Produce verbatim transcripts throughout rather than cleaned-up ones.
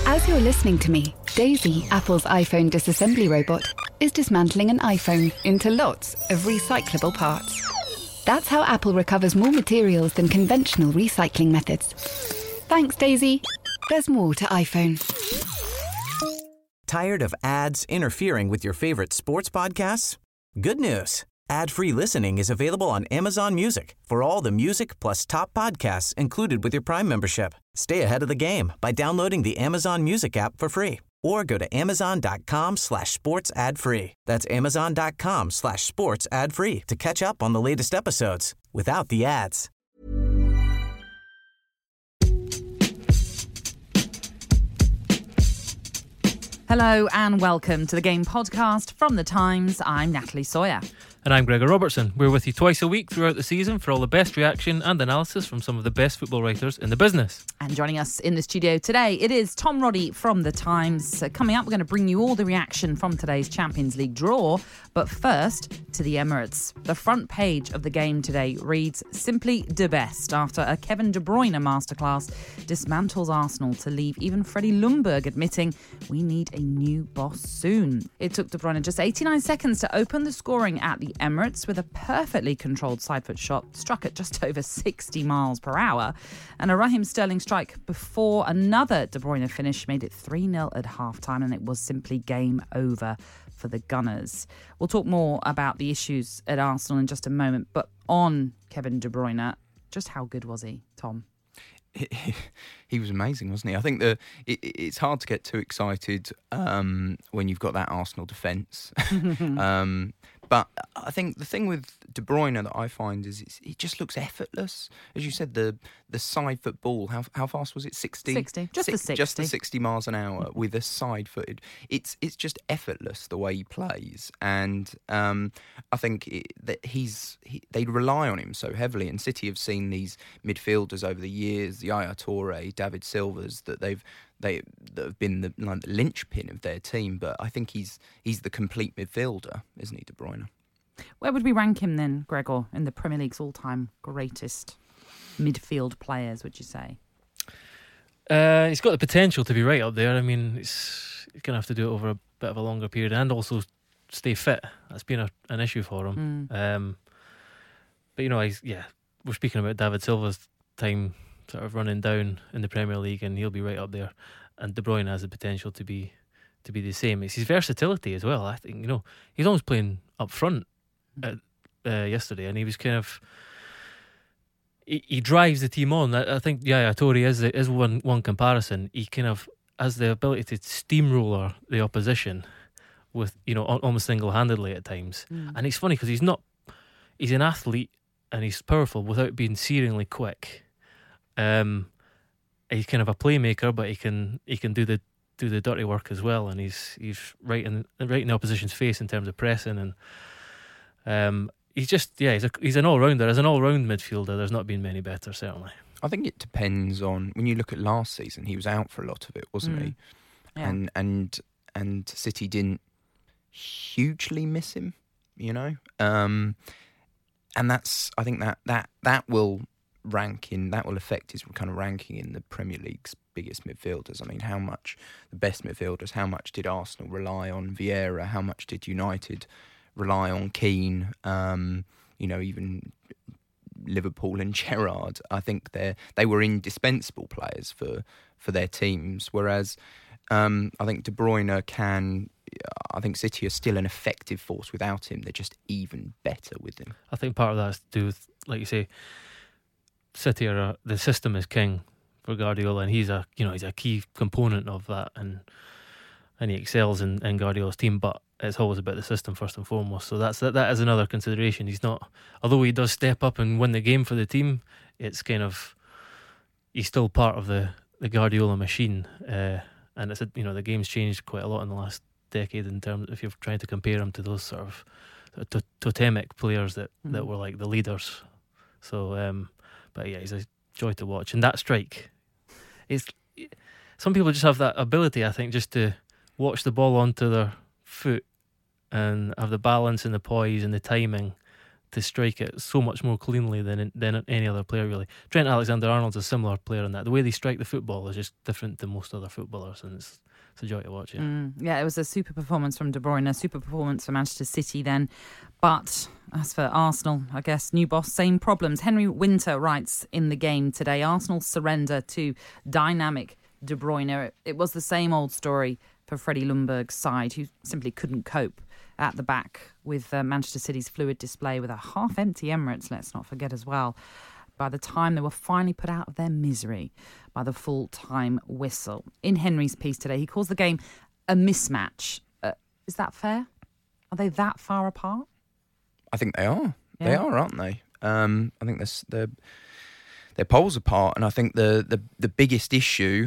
As you're listening to me, Daisy, Apple's iPhone disassembly robot, is dismantling an iPhone into lots of recyclable parts. That's how Apple recovers more materials than conventional recycling methods. Thanks, Daisy. There's more to iPhone. Tired of ads interfering with your favorite sports podcasts? Good news. Ad-free listening is available on Amazon Music for all the music plus top podcasts included with your Prime membership. Stay ahead of the game by downloading the Amazon Music app for free or go to amazon.com slash sports ad free. That's amazon.com slash sports ad free to catch up on the latest episodes without the ads. Hello and welcome to the Game Podcast from The Times. I'm Natalie Sawyer. And I'm Gregor Robertson. We're with you twice a week throughout the season for all the best reaction and analysis from some of the best football writers in the business. And joining us in the studio today, it is Tom Roddy from The Times. Uh, coming up, we're going to bring you all the reaction from today's Champions League draw. But first, to the Emirates. The front page of the game today reads, simply the best, after a Kevin De Bruyne masterclass dismantles Arsenal to leave even Freddie Ljungberg admitting we need a new boss soon. It took De Bruyne just eighty-nine seconds to open the scoring at the Emirates with a perfectly controlled side-foot shot struck at just over sixty miles per hour, and a Raheem Sterling strike before another De Bruyne finish made it three nil at half-time, and it was simply game over for the Gunners. We'll talk more about the issues at Arsenal in just a moment, but on Kevin De Bruyne, just how good was he, Tom? He, he was amazing, wasn't he? I think the it, it's hard to get too excited um, when you've got that Arsenal defence. um, but I think the thing with De Bruyne that I find is it's, it just looks effortless. As you said, the the side foot ball, how how fast was it? sixty? sixty. Just Six, the sixty. Just the sixty miles an hour with a side footed. It's it's just effortless the way he plays. And um, I think it, that he's he, they rely on him so heavily. And City have seen these midfielders over the years, the Yaya Toure, David Silvas, that they've they that have been the, like, the linchpin of their team. But I think he's he's the complete midfielder, isn't he, De Bruyne? Where would we rank him then, Gregor, in the Premier League's all-time greatest midfield players, would you say? Uh, he's got the potential to be right up there. I mean, it's, he's going to have to do it over a bit of a longer period and also stay fit. That's been a, an issue for him. Mm. Um, but, you know, he's, yeah, we're speaking about David Silva's time sort of running down in the Premier League, and he'll be right up there. And De Bruyne has the potential to be to be the same. It's his versatility as well. I think, you know, he's always playing up front at, uh, yesterday, and he was kind of he, he drives the team on. I, I think yeah, Toure is is one one comparison. He kind of has the ability to steamroller the opposition with, you know, almost single-handedly at times. Mm. And it's funny because he's not he's an athlete and he's powerful without being searingly quick. Um, he's kind of a playmaker, but he can he can do the do the dirty work as well, and he's he's right in right in the opposition's face in terms of pressing, and um, he's just yeah he's a, he's an all rounder. As an all round midfielder, there's not been many better, certainly. I think it depends on, when you look at last season, he was out for a lot of it, wasn't Mm. he? Yeah. And and and City didn't hugely miss him, you know. Um, and that's I think that that that will rank in that will affect his kind of ranking in the Premier League's biggest midfielders. I mean, how much the best midfielders? How much did Arsenal rely on Vieira? How much did United rely on Keane? Um, you know, even Liverpool and Gerrard. I think they they were indispensable players for for their teams. Whereas um, I think De Bruyne can. I think City are still an effective force without him. They're just even better with him. I think part of that has to do with, like you say, City are a, the system is king for Guardiola, and he's a you know he's a key component of that, and and he excels in, in Guardiola's team. But it's always about the system first and foremost. So that's that. That is another consideration. He's not, although he does step up and win the game for the team. It's kind of he's still part of the, the Guardiola machine, uh, and it's a, you know the game's changed quite a lot in the last decade in terms if you're trying to compare him to those sort of to- totemic players that, mm. that were like the leaders. So, um, but yeah, he's a joy to watch. And that strike, it's some people just have that ability, I think, just to watch the ball onto their foot and have the balance and the poise and the timing to strike it so much more cleanly than than any other player, really. Trent Alexander-Arnold's a similar player in that. The way they strike the football is just different than most other footballers, and it's, it's a joy to watch. Yeah. Mm, yeah, it was a super performance from De Bruyne, a super performance for Manchester City then. But as for Arsenal, I guess, new boss, same problems. Henry Winter writes in the game today, Arsenal's surrender to dynamic De Bruyne. It was the same old story for Freddie Ljungberg's side, who simply couldn't cope at the back with uh, Manchester City's fluid display with a half-empty Emirates, let's not forget as well, by the time they were finally put out of their misery by the full-time whistle. In Henry's piece today, he calls the game a mismatch. Uh, is that fair? Are they that far apart? I think they are. Yeah. They are, aren't they? Um, I think they're, they're, they're poles apart, and I think the, the, the biggest issue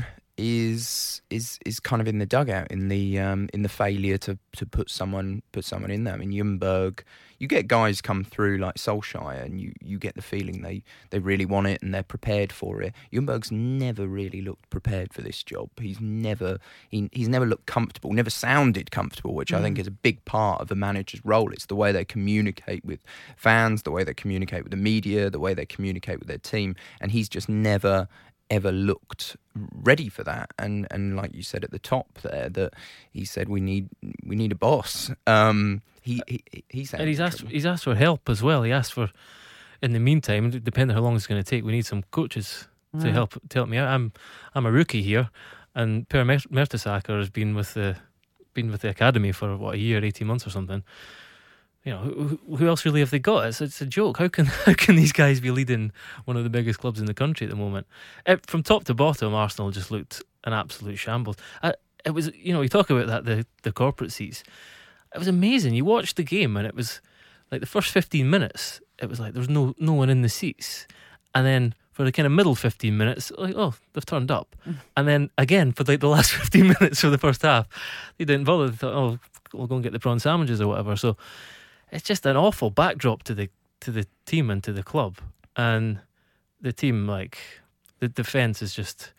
is is is kind of in the dugout, in the um, in the failure to, to put someone put someone in there. I mean, Ljungberg, you get guys come through like Solskjaer, and you, you get the feeling they, they really want it and they're prepared for it. Ljungberg's never really looked prepared for this job. He's never he, he's never looked comfortable, never sounded comfortable, which mm. I think is a big part of a manager's role. It's the way they communicate with fans, the way they communicate with the media, the way they communicate with their team, and he's just never ever looked ready for that. And and like you said at the top there, that he said we need we need a boss. Um, he he he's and he's asked he's asked for help as well. He asked for, in the meantime, depending on how long it's going to take, we need some coaches mm. to help to help me out. I'm I'm a rookie here, and Per Mertesacker has been with the been with the academy for what, a year, eighteen months or something. You know, who, who else really have they got? It's, it's a joke. How can how can these guys be leading one of the biggest clubs in the country at the moment? It, from top to bottom, Arsenal just looked an absolute shambles. I, it was, you know, you talk about that, the, the corporate seats. It was amazing. You watched the game and it was like the first fifteen minutes, it was like there was no, no one in the seats. And then for the kind of middle fifteen minutes, like, oh, they've turned up. Mm. And then again, for like the last fifteen minutes of the first half, they didn't bother. They thought, oh, we'll go and get the prawn sandwiches or whatever. So it's just an awful backdrop to the to the team and to the club. And the team, like, the defence is just,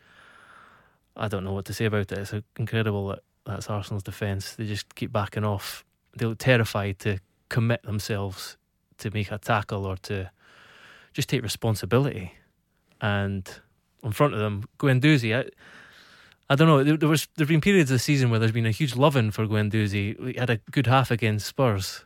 I don't know what to say about it. It's incredible that that's Arsenal's defence. They just keep backing off. They look terrified to commit themselves to make a tackle or to just take responsibility. And in front of them, Guendouzi, I, I don't know, there, there was there've been periods of the season where there's been a huge loving for Guendouzi. He had a good half against Spurs.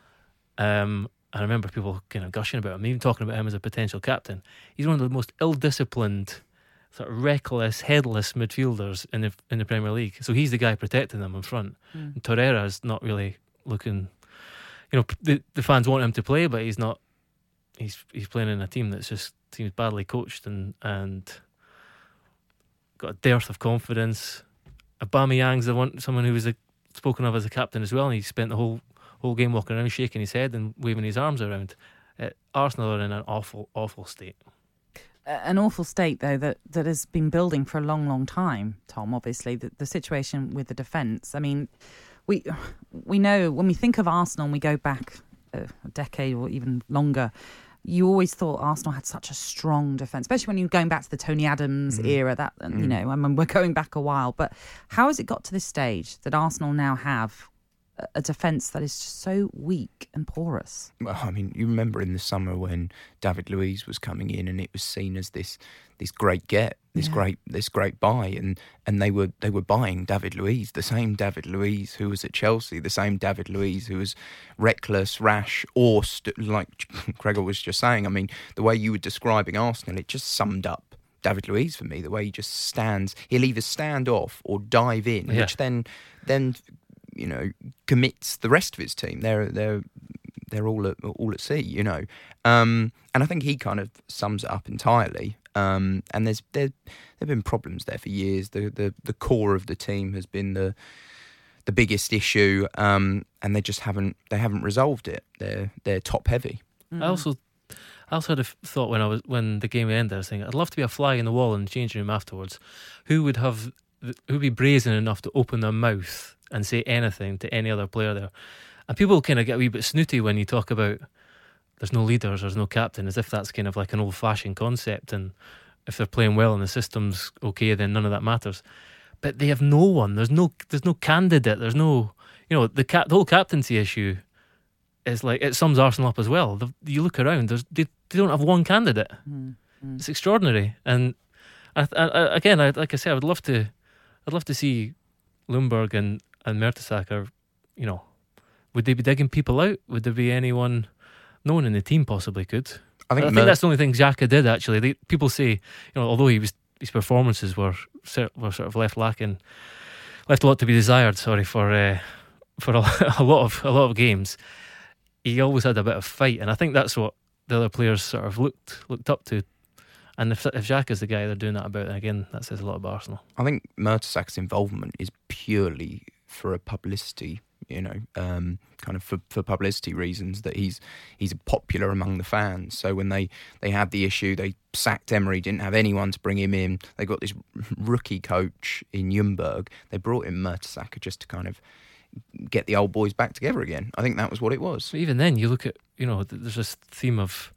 Um, I remember people kind of gushing about him, even talking about him as a potential captain. He's one of the most ill-disciplined, sort of reckless, headless midfielders in the in the Premier League. So he's the guy protecting them in front. Mm. And Torreira's not really looking. You know, the the fans want him to play, but he's not. He's he's playing in a team that's just seems badly coached and and got a dearth of confidence. Aubameyang's the one, someone who was a, spoken of as a captain as well, and he spent the whole. whole game walking around shaking his head and waving his arms around. Uh, Arsenal are in an awful, awful state. Uh, an awful state, though, that, that has been building for a long, long time, Tom, obviously. The, the situation with the defence. I mean, we we know when we think of Arsenal and we go back uh, a decade or even longer, you always thought Arsenal had such a strong defence, especially when you're going back to the Tony Adams mm. era. That mm. you know, I mean, we're going back a while. But how has it got to this stage that Arsenal now have a defence that is just so weak and porous? Well, I mean, you remember in the summer when David Luiz was coming in, and it was seen as this this great get, this yeah. great this great buy, and and they were they were buying David Luiz, the same David Luiz who was at Chelsea, the same David Luiz who was reckless, rash, or st- like Gregor was just saying. I mean, the way you were describing Arsenal, it just summed up David Luiz for me. The way he just stands, he'll either stand off or dive in, yeah. which then then. you know, commits the rest of his team. They're they're they're all at all at sea, you know. Um, and I think he kind of sums it up entirely. Um, and there's there there've been problems there for years. The the the core of the team has been the the biggest issue, um, and they just haven't they haven't resolved it. They're they're top heavy. Mm. I also I also had a thought when I was when the game ended. I was thinking I'd love to be a fly in the wall in the changing room afterwards. Who would have who would be brazen enough to open their mouth and say anything to any other player there? And people kind of get a wee bit snooty when you talk about there's no leaders, there's no captain, as if that's kind of like an old-fashioned concept, and if they're playing well and the system's okay, then none of that matters. But they have no one. There's no there's no candidate. There's no, you know, the cap, the whole captaincy issue is like, it sums Arsenal up as well. The, you look around, there's, they, they don't have one candidate. Mm, mm. It's extraordinary. And I, I, again, I, like I said, I would love to, I'd love to see Ljungberg and and Mertesacker. You know, would they be digging people out? Would there be anyone? No one in the team possibly could. I think, I think Mer- that's the only thing Xhaka did. Actually, they, people say, you know, although he was, his performances were were sort of left lacking, left a lot to be desired. Sorry for uh, for a, a lot of a lot of games. He always had a bit of fight, and I think that's what the other players sort of looked looked up to. And if if Xhaka's the guy they're doing that about, then again, that says a lot about Arsenal. I think Mertesacker's involvement is purely for a publicity, you know, um, kind of for, for publicity reasons, that he's he's popular among the fans. So when they, they had the issue, they sacked Emery, didn't have anyone to bring him in. They got this rookie coach in Ljungberg. They brought in Mertesacker just to kind of get the old boys back together again. I think that was what it was. But even then, you look at, you know, there's this theme of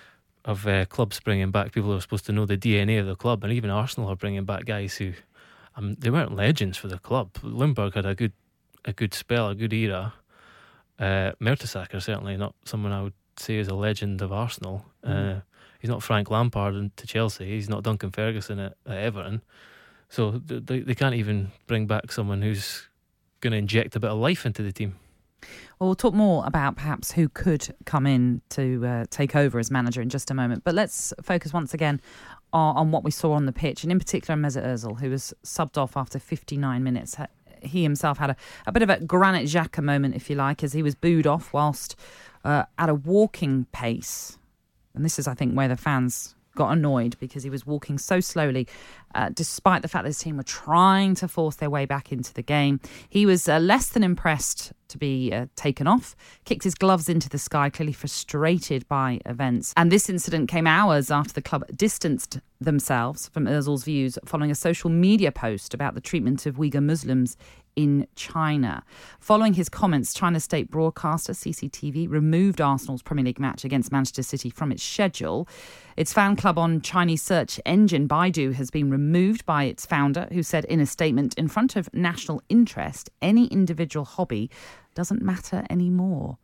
of uh, clubs bringing back people who are supposed to know the D N A of the club, and even Arsenal are bringing back guys who, um, they weren't legends for the club. Ljungberg had a good a good spell, a good era. Uh, Mertesacker certainly not someone I would say is a legend of Arsenal. Mm. Uh, he's not Frank Lampard to Chelsea. He's not Duncan Ferguson at, at Everton. So they they can't even bring back someone who's going to inject a bit of life into the team. Well, we'll talk more about perhaps who could come in to uh, take over as manager in just a moment. But let's focus once again on, on what we saw on the pitch, and in particular Mesut Ozil, who was subbed off after fifty-nine minutes. He himself had a, a bit of a Granit Xhaka moment, if you like, as he was booed off whilst uh, at a walking pace. And this is, I think, where the fans got annoyed, because he was walking so slowly, uh, despite the fact that his team were trying to force their way back into the game. He was uh, less than impressed to be uh, taken off, kicked his gloves into the sky, clearly frustrated by events. And this incident came hours after the club distanced themselves from Ozil's views following a social media post about the treatment of Uyghur Muslims in China. Following his comments, China's state broadcaster C C T V removed Arsenal's Premier League match against Manchester City from its schedule. Its fan club on Chinese search engine Baidu has been removed by its founder, who said in a statement, in front of national interest, any individual hobby doesn't matter anymore.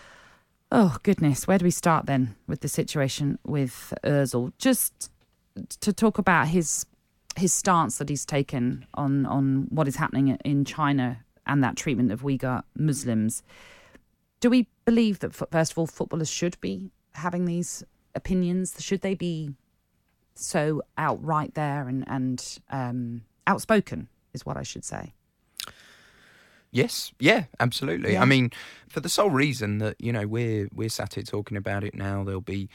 Oh, goodness. Where do we start then with the situation with Ozil? Just to talk about his his stance that he's taken on, on what is happening in China and that treatment of Uyghur Muslims. Do we believe that, first of all, footballers should be having these opinions? Should they be so outright there and, and um, outspoken, is what I should say? Yes, yeah, absolutely. Yeah. I mean, for the sole reason that, you know, we're we're sat here talking about it now. There'll be,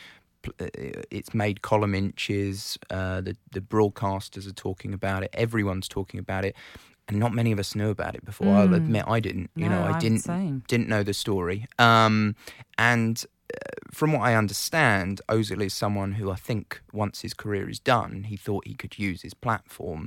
it's made column inches. Uh, the the broadcasters are talking about it. Everyone's talking about it, and not many of us knew about it before. Mm. I'll admit, I didn't. You no, know, I I'm didn't didn't know the story. Um, and uh, from what I understand, Ozil is someone who I think once his career is done, he thought he could use his platform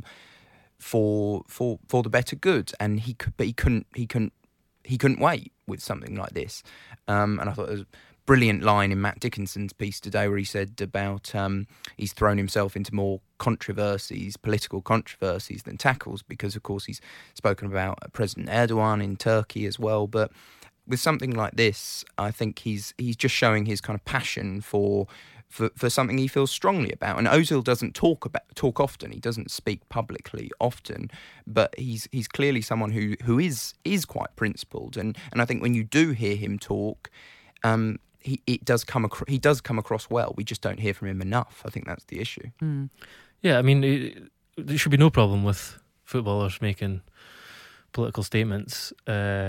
for for for the better good, and he could, but he couldn't he couldn't he couldn't wait with something like this. Um, and I thought there was a brilliant line in Matt Dickinson's piece today where he said about um, he's thrown himself into more controversies, political controversies, than tackles, because of course he's spoken about President Erdogan in Turkey as well. But with something like this, I think he's he's just showing his kind of passion for. For, for something he feels strongly about. And Ozil doesn't talk about talk often. He doesn't speak publicly often, but he's he's clearly someone who, who is is quite principled. And, and I think when you do hear him talk, um, he it does come acro- he does come across well. We just don't hear from him enough. I think that's the issue. Mm. Yeah, I mean, it, there should be no problem with footballers making political statements. Uh,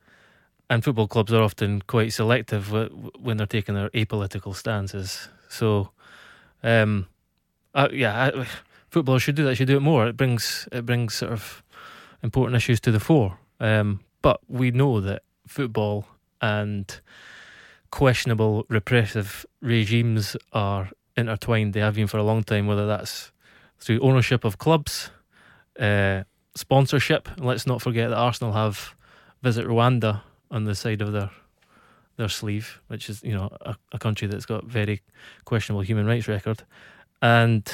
and football clubs are often quite selective w- when they're taking their apolitical stances. So, um, uh, yeah, I, footballers should do that. Should do it more. It brings it brings sort of important issues to the fore. Um, but we know that football and questionable repressive regimes are intertwined. They have been for a long time. Whether that's through ownership of clubs, uh, sponsorship. And let's not forget that Arsenal have Visit Rwanda on the side of their. their sleeve, which is, you know, a, a country that's got very questionable human rights record, and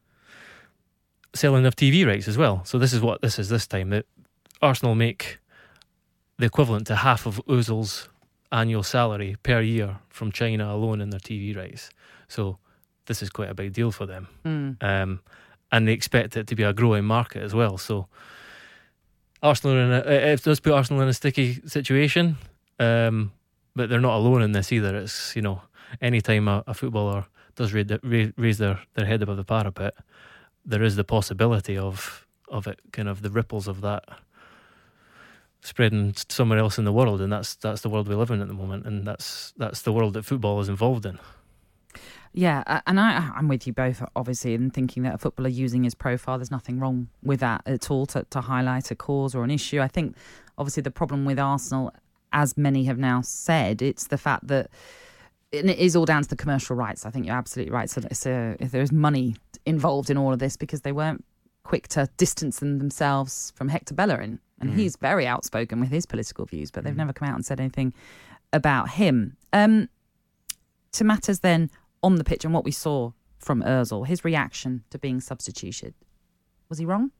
selling of T V rights as well. So this is what this is this time, that Arsenal make the equivalent to half of Ozil's annual salary per year from China alone in their T V rights. So this is quite a big deal for them. Mm. Um, and they expect it to be a growing market as well. So Arsenal are in a, it does put Arsenal in a sticky situation, um, but they're not alone in this either. It's, you know, any time a, a footballer does raise, raise their, their head above the parapet, there is the possibility of of it, kind of the ripples of that spreading somewhere else in the world, and that's that's the world we live in at the moment, and that's that's the world that football is involved in. Yeah, and I, I'm with you both, obviously, in thinking that a footballer using his profile, there's nothing wrong with that at all to, to highlight a cause or an issue. I think, obviously, the problem with Arsenal, as many have now said, it's the fact that and it is all down to the commercial rights. I think you're absolutely right. So it's a, if there is money involved in all of this, because they weren't quick to distance them themselves from Hector Bellerin. And mm. he's very outspoken with his political views, but they've mm. never come out and said anything about him. Um, to matters then on the pitch and what we saw from Ozil, his reaction to being substituted. Was he wrong?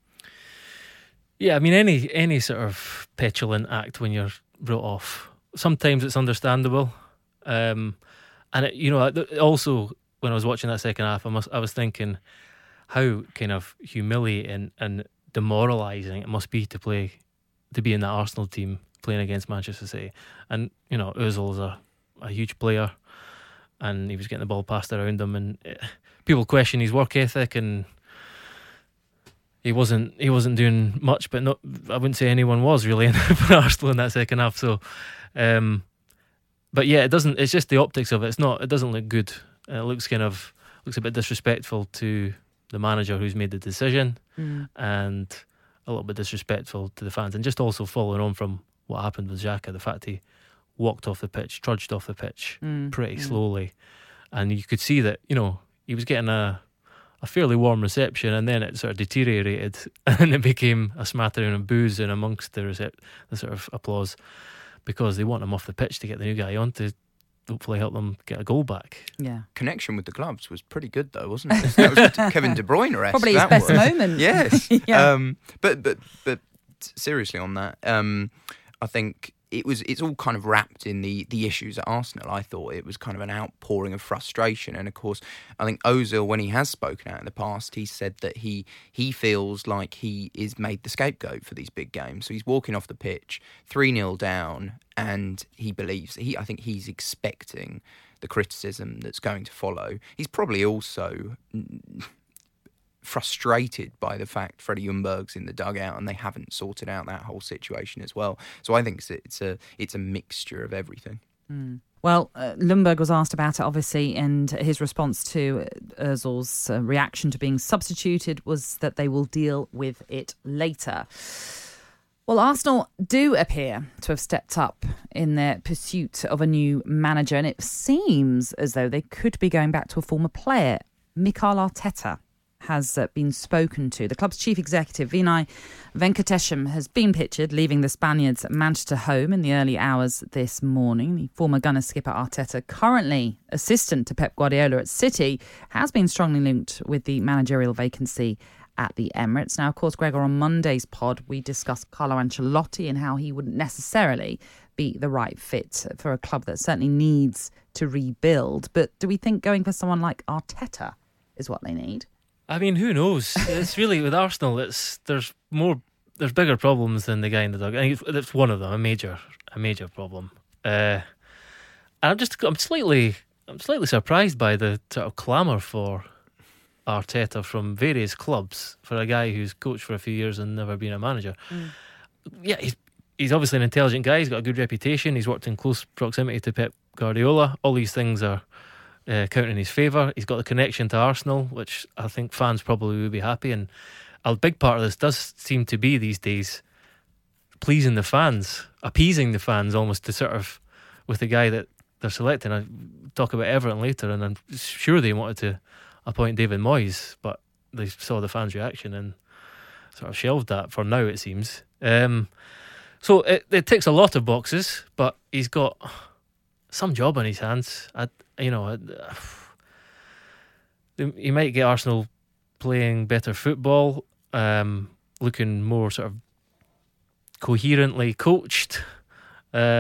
Yeah, I mean, any any sort of petulant act when you're brought off, sometimes it's understandable. Um, and, it, you know, also when I was watching that second half, I, must, I was thinking how kind of humiliating and demoralising it must be to play, to be in that Arsenal team playing against Manchester City. And, you know, Ozil's a, a huge player, and he was getting the ball passed around him, and it, people question his work ethic, and he wasn't he wasn't doing much, but not, I wouldn't say anyone was really for Arsenal in that second half. So, um, but yeah, it doesn't. It's just the optics of it. It's not. It doesn't look good. It looks kind of looks a bit disrespectful to the manager who's made the decision, mm. and a little bit disrespectful to the fans, and just also following on from what happened with Xhaka, the fact he walked off the pitch, trudged off the pitch mm. pretty mm. slowly, and you could see that, you know, he was getting a a fairly warm reception, and then it sort of deteriorated, and it became a smattering of boos in amongst the recep- the sort of applause, because they want him off the pitch to get the new guy on to hopefully help them get a goal back. Yeah, connection with the gloves was pretty good though, wasn't it? That was Kevin De Bruyne-esque. Probably his that best was. moment. Yes. yeah. Um, but but but seriously on that, um, I think it was it's all kind of wrapped in the the issues at Arsenal. I thought it was kind of an outpouring of frustration, and of course I think Ozil, when he has spoken out in the past, he said that he he feels like he is made the scapegoat for these big games. So he's walking off the pitch three nil down, and he believes he I think he's expecting the criticism that's going to follow. He's probably also frustrated by the fact Freddie Ljungberg's in the dugout and they haven't sorted out that whole situation as well. So I think it's a it's a, it's a mixture of everything. Mm. Well, uh, Ljungberg was asked about it, obviously, and his response to Ozil's uh, reaction to being substituted was that they will deal with it later. Well, Arsenal do appear to have stepped up in their pursuit of a new manager, and it seems as though they could be going back to a former player. Mikel Arteta has uh, been spoken to. The club's chief executive, Vinay Venkatesham, has been pictured leaving the Spaniards' Manchester home in the early hours this morning. The former Gunners skipper Arteta, currently assistant to Pep Guardiola at City, has been strongly linked with the managerial vacancy at the Emirates. Now, of course, Gregor, on Monday's pod, we discussed Carlo Ancelotti and how he wouldn't necessarily be the right fit for a club that certainly needs to rebuild. But do we think going for someone like Arteta is what they need? I mean, who knows? It's really, with Arsenal, it's there's more, there's bigger problems than the guy in the dug. I think it's one of them, a major, a major problem. Uh, and I'm just, I'm slightly, I'm slightly surprised by the sort of clamour for Arteta from various clubs for a guy who's coached for a few years and never been a manager. Mm. Yeah, he's he's obviously an intelligent guy. He's got a good reputation. He's worked in close proximity to Pep Guardiola. All these things are Uh, counting in his favour. He's got the connection to Arsenal, which I think fans probably would be happy, and a big part of this does seem to be these days pleasing the fans, appeasing the fans almost, to sort of, with the guy that they're selecting. I'll talk about Everton later, and I'm sure they wanted to appoint David Moyes, but they saw the fans' reaction and sort of shelved that for now, it seems. Um, so it, it ticks a lot of boxes, but he's got some job on his hands. I, you know, he might get Arsenal playing better football, um, looking more sort of coherently coached, uh,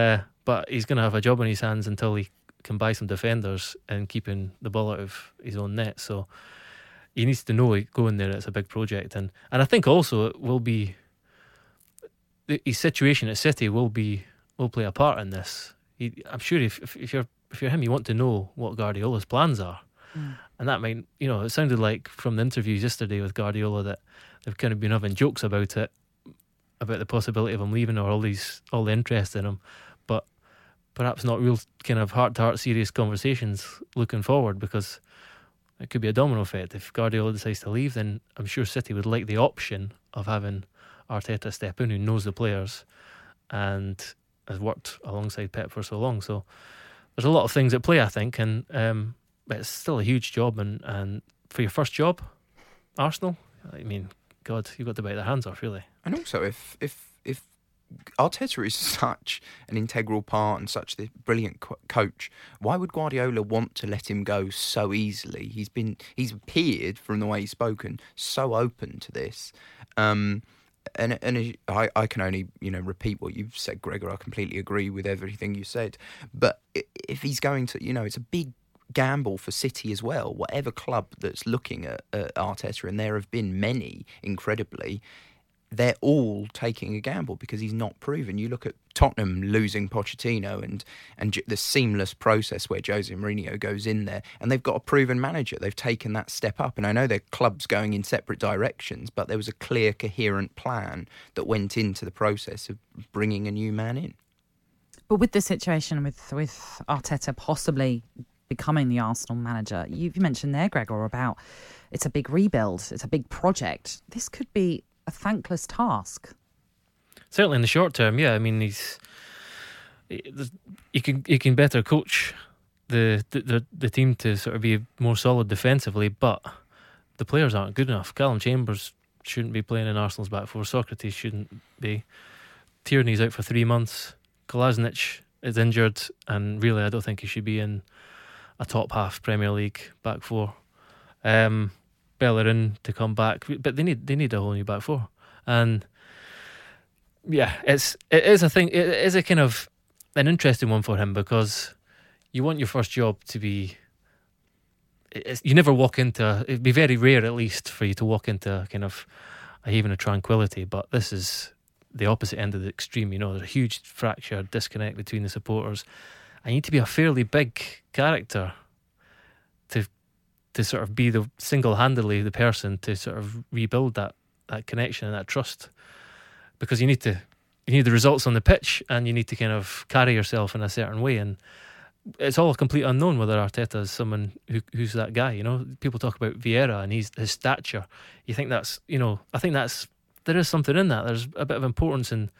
but he's going to have a job on his hands until he can buy some defenders and keeping the ball out of his own net. So he needs to know going there, it's a big project. And, and I think also it will be, his situation at City will be will play a part in this. He, I'm sure if, if, if you're if you're him, you want to know what Guardiola's plans are. Mm. And that might, you know, it sounded like from the interviews yesterday with Guardiola that they've kind of been having jokes about it, about the possibility of him leaving or all these all the interest in him, but perhaps not real kind of heart-to-heart serious conversations looking forward, because it could be a domino effect. If Guardiola decides to leave, then I'm sure City would like the option of having Arteta step in, who knows the players and has worked alongside Pep for so long. So there's a lot of things at play, I think, and um, but it's still a huge job. And, and for your first job, Arsenal, I mean, God, you've got to bite their hands off, really. And also, if if if Arteta is such an integral part and such the brilliant co- coach, why would Guardiola want to let him go so easily? He's been he's appeared, from the way he's spoken, so open to this. Um, and and I, I can only you know repeat what you've said, Gregor. I completely agree with everything you said. But if he's going to, you know, it's a big gamble for City as well. Whatever club that's looking at, at Arteta, and there have been many, incredibly, they're all taking a gamble because he's not proven. You look at Tottenham losing Pochettino and and the seamless process where Jose Mourinho goes in there, and they've got a proven manager. They've taken that step up, and I know their clubs going in separate directions, but there was a clear, coherent plan that went into the process of bringing a new man in. But with the situation with with Arteta possibly becoming the Arsenal manager, you, you mentioned there, Gregor, about it's a big rebuild, it's a big project. This could be a thankless task. Certainly in the short term, yeah. I mean, he's he can he can better coach the the the team to sort of be more solid defensively, but the players aren't good enough. Callum Chambers shouldn't be playing in Arsenal's back four. Socrates shouldn't be. Tierney's out for three months. Kolasinac is injured, and really, I don't think he should be in a top half Premier League back four. Um, Bellerin to come back, but they need they need a whole new back four, and yeah, it's it is a thing. It is a kind of an interesting one for him, because you want your first job to be. It's, you never walk into. It'd be very rare, at least, for you to walk into kind of a haven of tranquility. But this is the opposite end of the extreme. You know, there's a huge fracture, disconnect between the supporters. I need to be a fairly big character to to sort of be the single-handedly the person to sort of rebuild that, that connection and that trust, because you need to you need the results on the pitch, and you need to kind of carry yourself in a certain way, and it's all a complete unknown whether Arteta is someone who who's that guy. You know, people talk about Vieira and he's his stature. You think that's you know I think that's there is something in that. There's a bit of importance in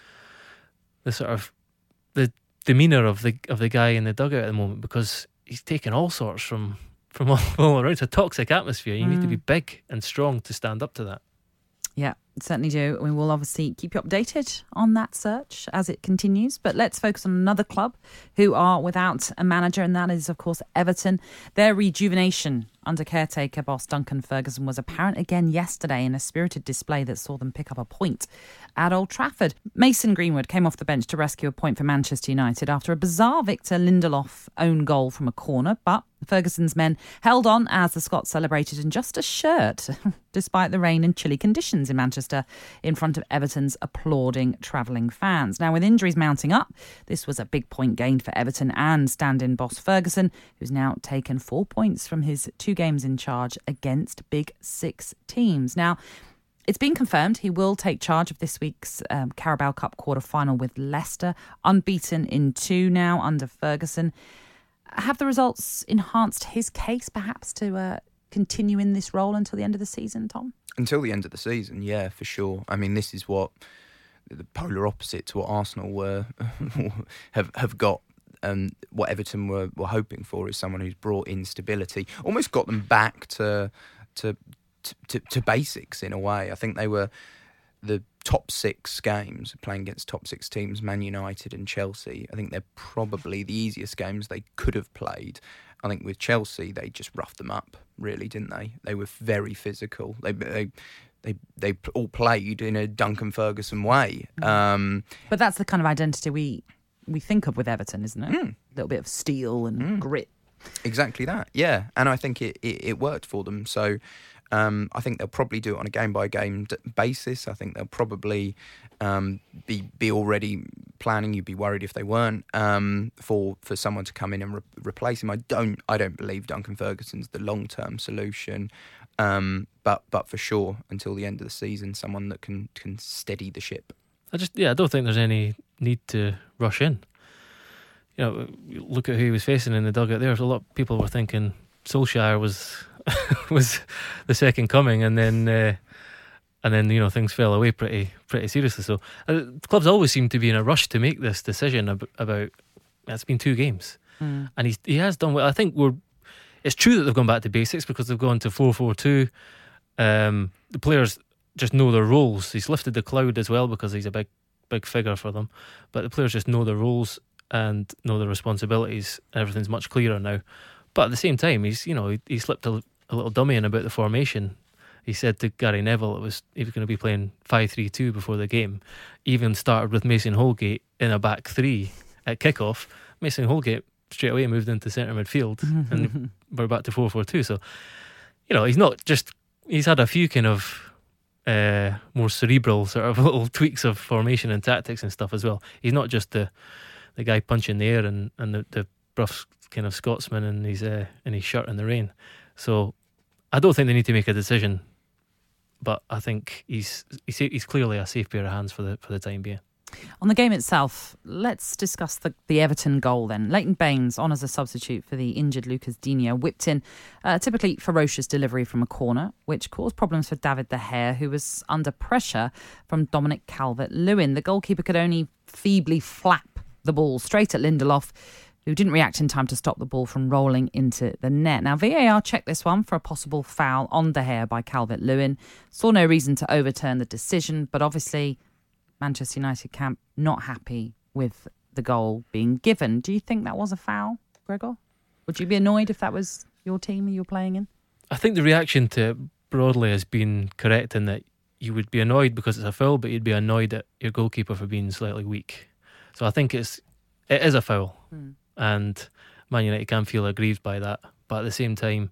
the sort of the demeanour of the of the guy in the dugout at the moment, because he's taking all sorts from from all, all around. It's a toxic atmosphere. You mm. need to be big and strong to stand up to that. Yeah, certainly do. We will obviously keep you updated on that search as it continues. But let's focus on another club who are without a manager, and that is, of course, Everton. Their rejuvenation under caretaker boss Duncan Ferguson was apparent again yesterday in a spirited display that saw them pick up a point at Old Trafford. Mason Greenwood came off the bench to rescue a point for Manchester United after a bizarre Victor Lindelof own goal from a corner, but Ferguson's men held on as the Scots celebrated in just a shirt, despite the rain and chilly conditions in Manchester, in front of Everton's applauding travelling fans. Now, with injuries mounting up, this was a big point gained for Everton and stand-in boss Ferguson, who's now taken four points from his two games in charge against Big Six teams. Now, it's been confirmed he will take charge of this week's um, Carabao Cup quarter-final with Leicester, unbeaten in two now under Ferguson. Have the results enhanced his case, perhaps, to uh, continue in this role until the end of the season, Tom? Until the end of the season, yeah, for sure. I mean, this is what the polar opposite to what Arsenal were have have got. And what Everton were, were hoping for is someone who's brought in stability, almost got them back to to, to to basics in a way. I think they were the top six games playing against top six teams, Man United and Chelsea. I think they're probably the easiest games they could have played. I think with Chelsea, they just roughed them up, really, didn't they? They were very physical. They they they, they all played in a Duncan Ferguson way. Mm. Um, but that's the kind of identity we we think of with Everton, isn't it? Mm. A little bit of steel and Mm. grit. Exactly that, yeah. And I think it, it, it worked for them. So um, I think they'll probably do it on a game-by-game d- basis. I think they'll probably um, be be already planning. You'd be worried if they weren't um, for for someone to come in and re- replace him. I don't I don't believe Duncan Ferguson's the long-term solution. Um, but but for sure, until the end of the season, someone that can can steady the ship. I just yeah, I don't think there's any need to rush in. You know, look at who he was facing in the dugout there. A lot of people were thinking Solskjaer was was the second coming, and then uh, and then you know things fell away pretty pretty seriously. So uh, clubs always seem to be in a rush to make this decision ab- about. It's been two games, mm. and he he has done well. I think we're. It's true that they've gone back to basics because they've gone to four four two. Um, the players just know their roles. He's lifted the cloud as well because he's a big big figure for them, but the players just know their roles and know their responsibilities. Everything's much clearer now. But at the same time, he's you know he, he slipped a, a little dummy in about the formation. He said to Gary Neville it was he was going to be playing five three two before the game. Even started with Mason Holgate in a back three at kickoff. Mason Holgate straight away moved into centre midfield and we're back to four four two. So you know he's not just he's had a few kind of uh, more cerebral sort of little tweaks of formation and tactics and stuff as well. He's not just the the guy punching the air and, and the, the rough kind of Scotsman in his uh, in his shirt in the rain. So I don't think they need to make a decision, but I think he's he's, he's clearly a safe pair of hands for the for the time being. On the game itself, let's discuss the, the Everton goal then. Leighton Baines, on as a substitute for the injured Lucas Digne, whipped in a typically ferocious delivery from a corner, which caused problems for David De Gea, who was under pressure from Dominic Calvert-Lewin. The goalkeeper could only feebly flap the ball straight at Lindelof, who didn't react in time to stop the ball from rolling into the net. Now, V A R checked this one for a possible foul on De Gea by Calvert-Lewin. Saw no reason to overturn the decision, but obviously Manchester United camp not happy with the goal being given. Do you think that was a foul, Gregor? Would you be annoyed if that was your team you were playing in? I think the reaction to it broadly has been correct in that you would be annoyed because it's a foul, but you'd be annoyed at your goalkeeper for being slightly weak. So I think it's it is a foul, mm. and Man United can feel aggrieved by that. But at the same time,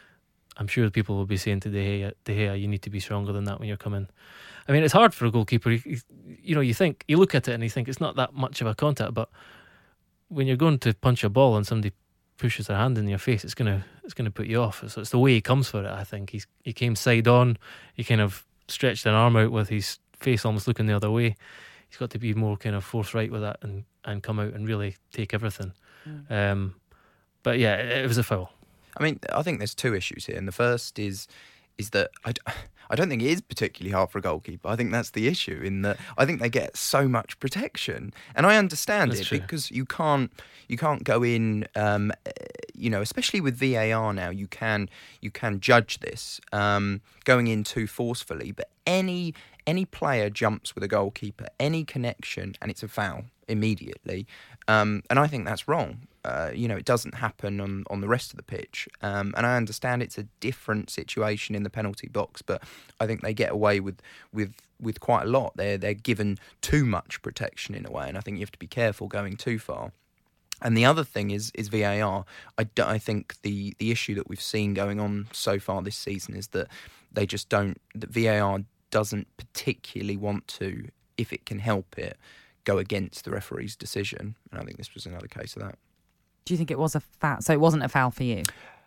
I'm sure people will be saying to De Gea, De Gea, you need to be stronger than that when you're coming. I mean, it's hard for a goalkeeper. You, you know, you think you look at it and you think it's not that much of a contact, but when you're going to punch a ball and somebody pushes their hand in your face, it's gonna it's gonna put you off. So it's the way he comes for it. I think he's he came side on. He kind of stretched an arm out with his face almost looking the other way. He's got to be more kind of forthright with that and, and come out and really take everything. Mm. Um, but yeah, it, it was a foul. I mean, I think there's two issues here. And the first is is that I, I don't think it is particularly hard for a goalkeeper. I think that's the issue in that I think they get so much protection. And I understand that's it true. because you can't you can't go in, um, you know, especially with V A R now, you can you can judge this um, going in too forcefully. But any any player jumps with a goalkeeper, any connection, and it's a foul immediately. Um, and I think that's wrong. Uh, you know, it doesn't happen on, on the rest of the pitch. Um, and I understand it's a different situation in the penalty box, but I think they get away with with, with quite a lot. They're, they're given too much protection in a way, and I think you have to be careful going too far. And the other thing is is V A R. I, do, I think the, the issue that we've seen going on so far this season is that they just don't, that V A R doesn't particularly want to, if it can help it, go against the referee's decision. And I think this was another case of that. Do you think it was a foul? So it wasn't a foul for you?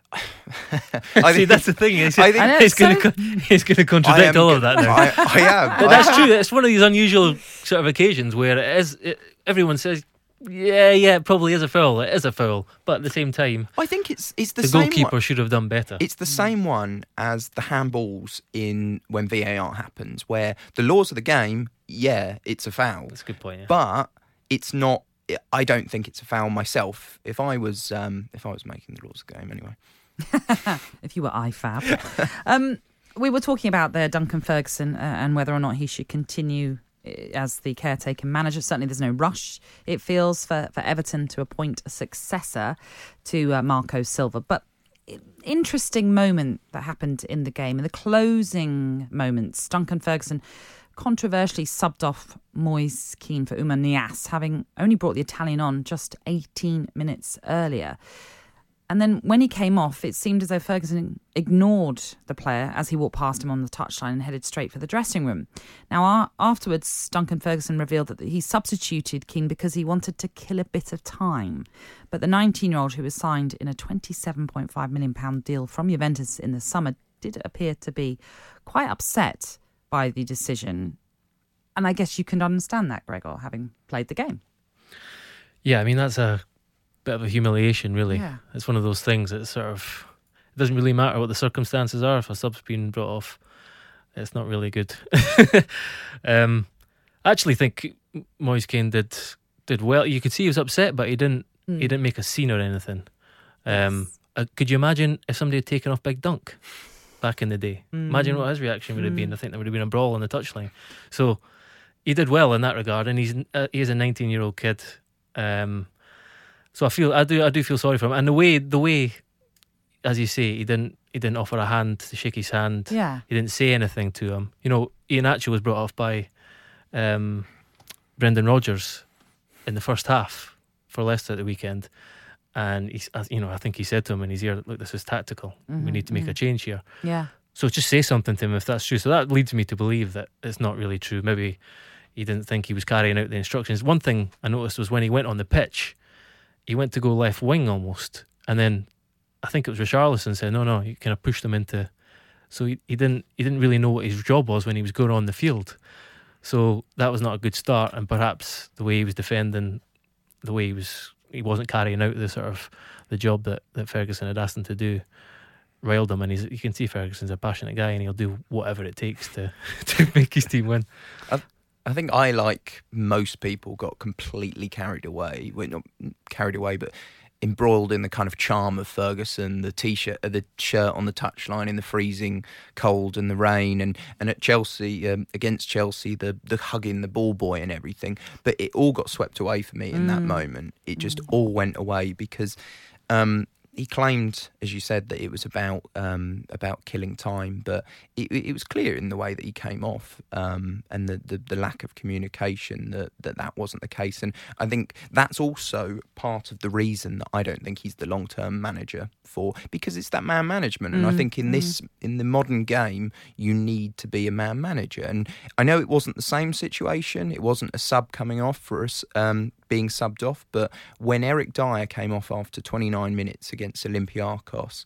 I See, that's the thing. He's, I think he's going to he's going to contradict all of that now. I, I am. But that's true. It's one of these unusual sort of occasions where it is. It, everyone says, "Yeah, yeah, it probably is a foul. It is a foul." But at the same time, I think it's it's the, the same goalkeeper one. should have done better. It's the same one as the handballs in when V A R happens, where the laws of the game, yeah, it's a foul. That's a good point. Yeah. But it's not. I don't think it's a foul myself. If I was, um, if I was making the rules of the game, anyway. If you were I F A B. um, we were talking about there Duncan Ferguson uh, and whether or not he should continue as the caretaker manager. Certainly there's no rush, it feels, for, for Everton to appoint a successor to uh, Marco Silva. But interesting moment that happened in the game, in the closing moments. Duncan Ferguson controversially subbed off Moise Kean for Oumar Niasse, having only brought the Italian on just eighteen minutes earlier. And then when he came off, it seemed as though Ferguson ignored the player as he walked past him on the touchline and headed straight for the dressing room. Now, afterwards, Duncan Ferguson revealed that he substituted Kean because he wanted to kill a bit of time. But the nineteen-year-old, who was signed in a twenty-seven point five million pounds deal from Juventus in the summer, did appear to be quite upset by the decision. And I guess you can understand that, Gregor, having played the game. Yeah, I mean, that's a bit of a humiliation, really. Yeah. It's one of those things that sort of, it doesn't really matter what the circumstances are. If a sub's been brought off, it's not really good. um, I actually think Moise Kean did did well. You could see he was upset, but he didn't mm. he didn't make a scene or anything. Um, yes. uh, could you imagine if somebody had taken off Big Dunk back in the day? Mm. Imagine what his reaction would have mm. been. I think there would have been a brawl on the touchline. So he did well in that regard, and he's uh, he is a nineteen-year-old kid. Um, So I feel I do I do feel sorry for him, and the way the way, as you say, he didn't he didn't offer a hand to shake his hand. Yeah, he didn't say anything to him. You know, Iheanacho was brought off by um, Brendan Rodgers in the first half for Leicester at the weekend, and he's you know I think he said to him in his ear, "Look, this is tactical. Mm-hmm, we need to make mm-hmm. a change here." Yeah. So just say something to him if that's true. So that leads me to believe that it's not really true. Maybe he didn't think he was carrying out the instructions. One thing I noticed was when he went on the pitch, he went to go left wing almost, and then I think it was Richarlison said, "No, no," he kind of pushed him into. So he, he didn't he didn't really know what his job was when he was going on the field. So that was not a good start, and perhaps the way he was defending, the way he was he wasn't carrying out the sort of the job that, that Ferguson had asked him to do, riled him. And he's, you can see Ferguson's a passionate guy, and he'll do whatever it takes to to make his team win. I, I think I, like most people, got completely carried away. Well, not carried away, but embroiled in the kind of charm of Ferguson, the t-shirt, uh, the shirt on the touchline in the freezing cold and the rain, and, and at Chelsea, um, against Chelsea, the the hugging the ball boy and everything. But it all got swept away for me in mm. that moment. It just mm. all went away because um, he claimed, as you said, that it was about um, about killing time, but it, it was clear in the way that he came off um, and the, the, the lack of communication that, that that wasn't the case. And I think that's also part of the reason that I don't think he's the long-term manager for, because it's that man management. And mm. I think in this, in the modern game, you need to be a man manager. And I know it wasn't the same situation. It wasn't a sub coming off for us, um, being subbed off. But when Eric Dyer came off after twenty-nine minutes against Olympiacos,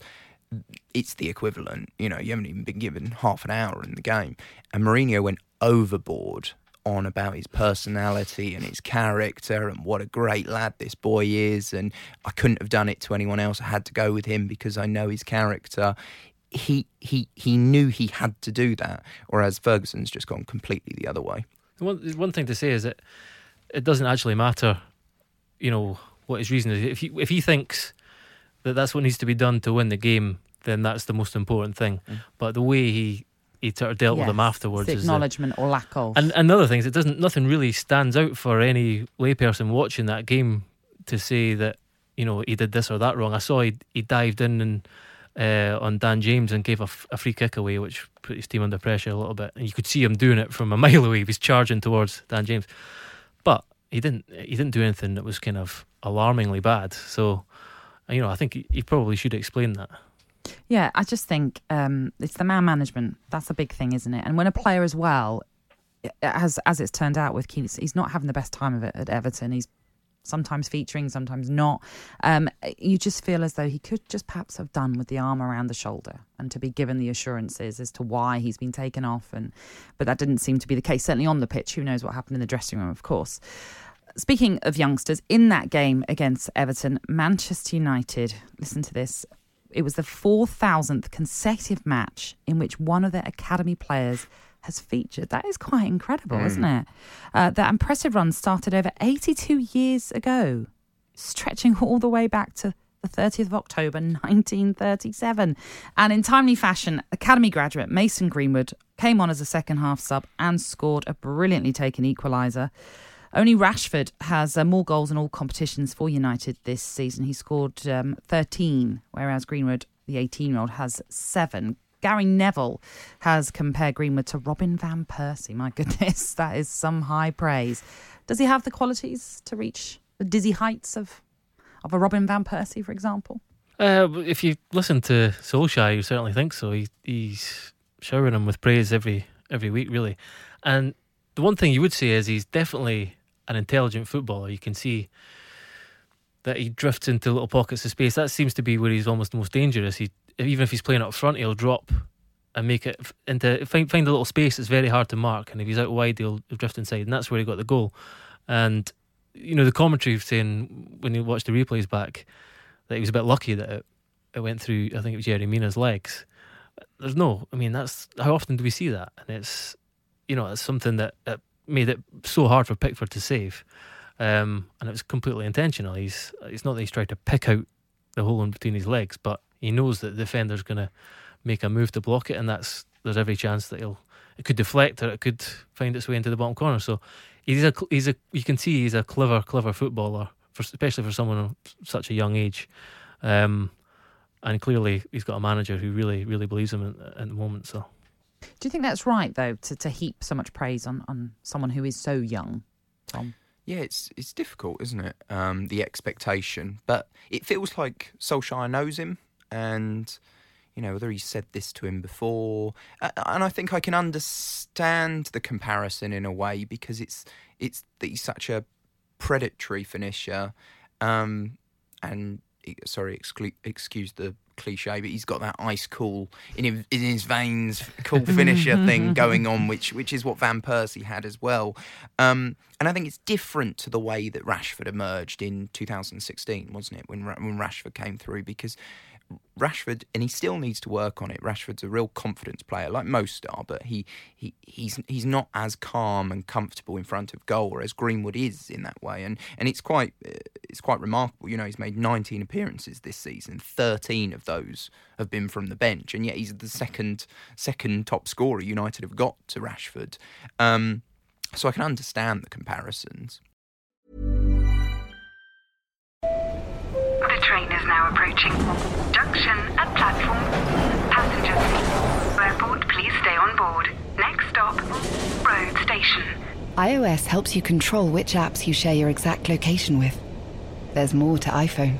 it's the equivalent. You know, you haven't even been given half an hour in the game. And Mourinho went overboard on about his personality and his character and what a great lad this boy is. And I couldn't have done it to anyone else. I had to go with him because I know his character. He he he knew he had to do that, whereas Ferguson's just gone completely the other way. One one thing to say is that it doesn't actually matter, you know, what his reason is. If he, if he thinks that that's what needs to be done to win the game, then that's the most important thing. Mm. But the way he he sort of dealt yes, with him afterwards, the acknowledgement or lack of, and and other things, it doesn't nothing really stands out for any layperson watching that game to say that, you know, he did this or that wrong. I saw he he dived in and uh, on Dan James and gave a, f- a free kick away, which put his team under pressure a little bit. And you could see him doing it from a mile away. He was charging towards Dan James, but he didn't he didn't do anything that was kind of alarmingly bad. So, you know, I think he, he probably should explain that. Yeah, I just think um, it's the man management. That's a big thing, isn't it? And when a player as well, as as it's turned out with Kean, he's not having the best time of it at Everton. He's sometimes featuring, sometimes not. Um, you just feel as though he could just perhaps have done with the arm around the shoulder and to be given the assurances as to why he's been taken off. And but that didn't seem to be the case, certainly on the pitch. Who knows what happened in the dressing room, of course. Speaking of youngsters, in that game against Everton, Manchester United, listen to this, it was the four thousandth consecutive match in which one of their academy players has featured. That is quite incredible, mm. isn't it? Uh, that impressive run started over eighty-two years ago, stretching all the way back to the thirtieth of October nineteen thirty-seven. And in timely fashion, academy graduate Mason Greenwood came on as a second half sub and scored a brilliantly taken equaliser. Only Rashford has uh, more goals in all competitions for United this season. He scored um, thirteen, whereas Greenwood, the eighteen-year-old, has seven. Gary Neville has compared Greenwood to Robin van Persie. My goodness, that is some high praise. Does he have the qualities to reach the dizzy heights of, of a Robin van Persie, for example? Uh, if you listen to Solskjaer, you certainly think so. He, he's showering him with praise every every week, really. And the one thing you would say is he's definitely an intelligent footballer. You can see that he drifts into little pockets of space. That seems to be where he's almost most dangerous. He, even if he's playing up front, he'll drop and make it into find, find a little space that's very hard to mark. And if he's out wide, he'll, he'll drift inside, and that's where he got the goal. And you know, the commentary saying when you watch the replays back that he was a bit lucky that it, it went through, I think it was Yerry Mina's legs. There's no, I mean, that's how often do we see that? And it's, you know, it's something that, that made it so hard for Pickford to save. Um, and it was completely intentional. He's It's not that he's tried to pick out the hole in between his legs, but he knows that the defender's going to make a move to block it, and that's there's every chance that he'll it could deflect or it could find its way into the bottom corner. So he's a he's a you can see he's a clever clever footballer, for, especially for someone of such a young age. Um, and clearly he's got a manager who really really believes him at, at the moment. So, do you think that's right though, to, to heap so much praise on, on someone who is so young, Tom? Yeah, it's it's difficult, isn't it? Um, the expectation, but it feels like Solskjaer knows him, and you know whether he said this to him before, uh, and I think I can understand the comparison in a way because it's it's that he's such a predatory finisher, um, and sorry, exclu- excuse the cliche, but he's got that ice cool in his, in his veins, cool finisher thing going on, which which is what Van Persie had as well. Um, and I think it's different to the way that Rashford emerged in two thousand sixteen, wasn't it? When when Rashford came through, because Rashford, and he still needs to work on it. Rashford's a real confidence player, like most are, but he, he he's he's not as calm and comfortable in front of goal as Greenwood is in that way, and and it's quite it's quite remarkable. You know, he's made nineteen appearances this season, thirteen of those have been from the bench, and yet he's the second second top scorer United have got to Rashford. Um, so I can understand the comparisons. The train is now approaching. Junction at platform. Passengers, airport, please stay on board. Next stop, road station. iOS helps you control which apps you share your exact location with. There's more to iPhone.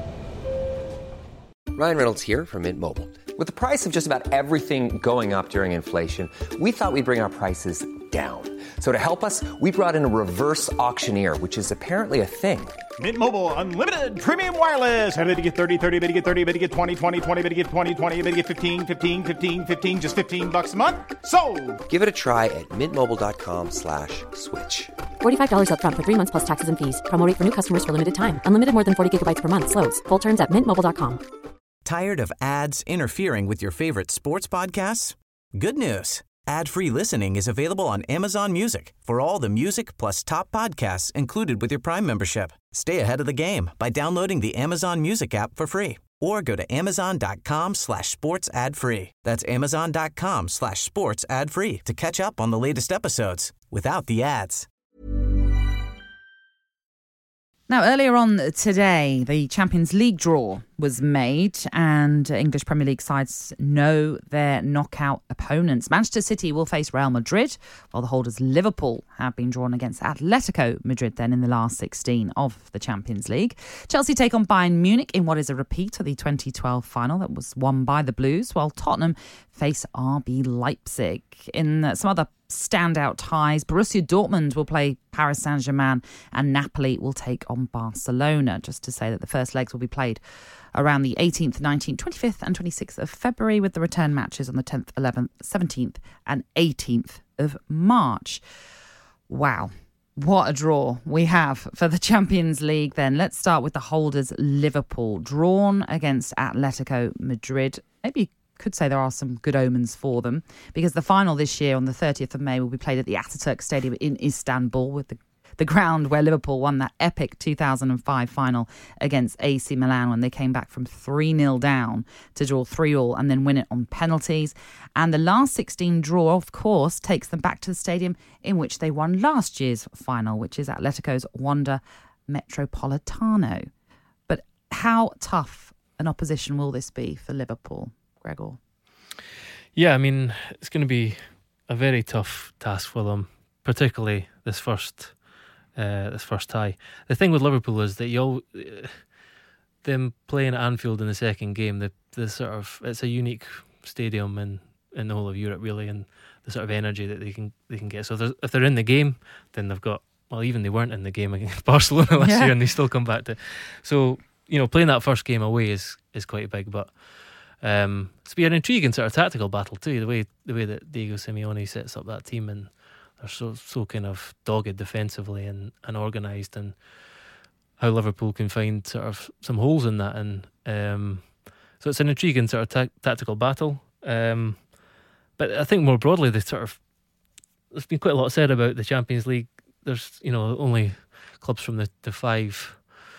Ryan Reynolds here from Mint Mobile. With the price of just about everything going up during inflation, we thought we'd bring our prices down. So to help us, we brought in a reverse auctioneer, which is apparently a thing. Mint Mobile Unlimited Premium Wireless. How to get thirty, thirty, how to get thirty, how to get twenty, twenty, twenty, how to get twenty, twenty, how to get fifteen, fifteen, fifteen, fifteen, just fifteen bucks a month? Sold! Give it a try at mintmobile.com slash switch. forty-five dollars up front for three months plus taxes and fees. Promo rate for new customers for limited time. Unlimited more than forty gigabytes per month. Slows full terms at mint mobile dot com. Tired of ads interfering with your favorite sports podcasts? Good news. Ad-free listening is available on Amazon Music for all the music plus top podcasts included with your Prime membership. Stay ahead of the game by downloading the Amazon Music app for free or go to amazon.com slash sports ad free. That's amazon.com slash sports ad free to catch up on the latest episodes without the ads. Now, earlier on today, the Champions League draw was made and English Premier League sides know their knockout opponents. Manchester City will face Real Madrid, while the holders Liverpool have been drawn against Atletico Madrid then in the last sixteen of the Champions League. Chelsea take on Bayern Munich in what is a repeat of the twenty twelve final that was won by the Blues, while Tottenham face R B Leipzig. In some other standout ties, Borussia Dortmund will play Paris Saint-Germain and Napoli will take on Barcelona. Just to say that the first legs will be played around the eighteenth, nineteenth, twenty-fifth and twenty-sixth of February, with the return matches on the tenth, eleventh, seventeenth and eighteenth of March. Wow. What a draw we have for the Champions League then. Let's start with the holders Liverpool, drawn against Atletico Madrid. Maybe could say there are some good omens for them, because the final this year on the thirtieth of May will be played at the Ataturk Stadium in Istanbul, with the, the ground where Liverpool won that epic two thousand five final against A C Milan when they came back from three nil down to draw three all and then win it on penalties. And the last sixteen draw, of course, takes them back to the stadium in which they won last year's final, which is Atletico's Wanda Metropolitano. But how tough an opposition will this be for Liverpool, Gregor? Yeah, I mean, it's going to be a very tough task for them, particularly this first uh, this first tie. The thing with Liverpool is that you all, uh, them playing at Anfield in the second game, the the sort of it's a unique stadium in, in the whole of Europe, really, and the sort of energy that they can they can get. So if, if they're in the game, then they've got, well, even they weren't in the game against Barcelona last Yeah. year, and they still come back to. So you know, playing that first game away is is quite big, but. Um, it's been an intriguing sort of tactical battle too. The way the way that Diego Simeone sets up that team, and they're so so kind of dogged defensively and, and organised, and how Liverpool can find sort of some holes in that. And um, so it's an intriguing sort of ta- tactical battle. Um, but I think more broadly, the sort of there's been quite a lot said about the Champions League. There's you know only clubs from the, the five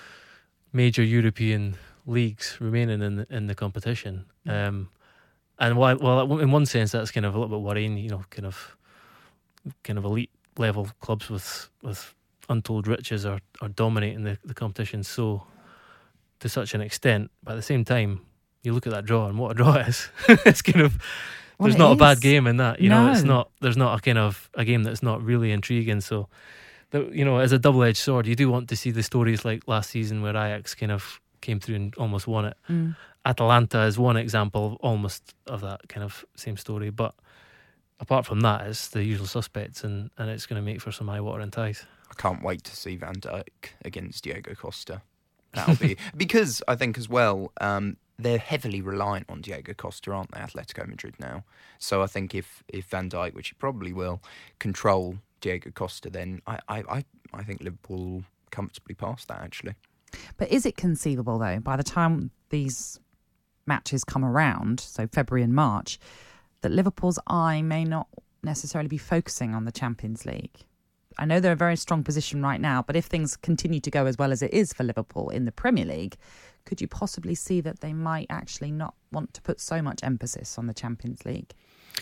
major European leagues remaining in the, in the competition, um, and while well in one sense that's kind of a little bit worrying, you know, kind of kind of elite level clubs with with untold riches are, are dominating the, the competition so to such an extent, but at the same time you look at that draw and what a draw it is. It's kind of Well, there's it not is. a bad game in that, you know. No. It's not there's not a kind of a game that's not really intriguing. So the, you know, as a double-edged sword, you do want to see the stories like last season where Ajax kind of came through and almost won it. Mm. Atalanta is one example almost of that kind of same story, but apart from that, it's the usual suspects, and, and it's going to make for some eye-watering ties. I can't wait to see Van Dijk against Diego Costa. That'll be because I think as well um, they're heavily reliant on Diego Costa, aren't they? Atletico Madrid now. So I think if, if Van Dijk, which he probably will, control Diego Costa, then I I, I, I think Liverpool will comfortably pass that actually. But is it conceivable, though, by the time these matches come around, so February and March, that Liverpool's eye may not necessarily be focusing on the Champions League? I know they're in a very strong position right now, but if things continue to go as well as it is for Liverpool in the Premier League, could you possibly see that they might actually not want to put so much emphasis on the Champions League?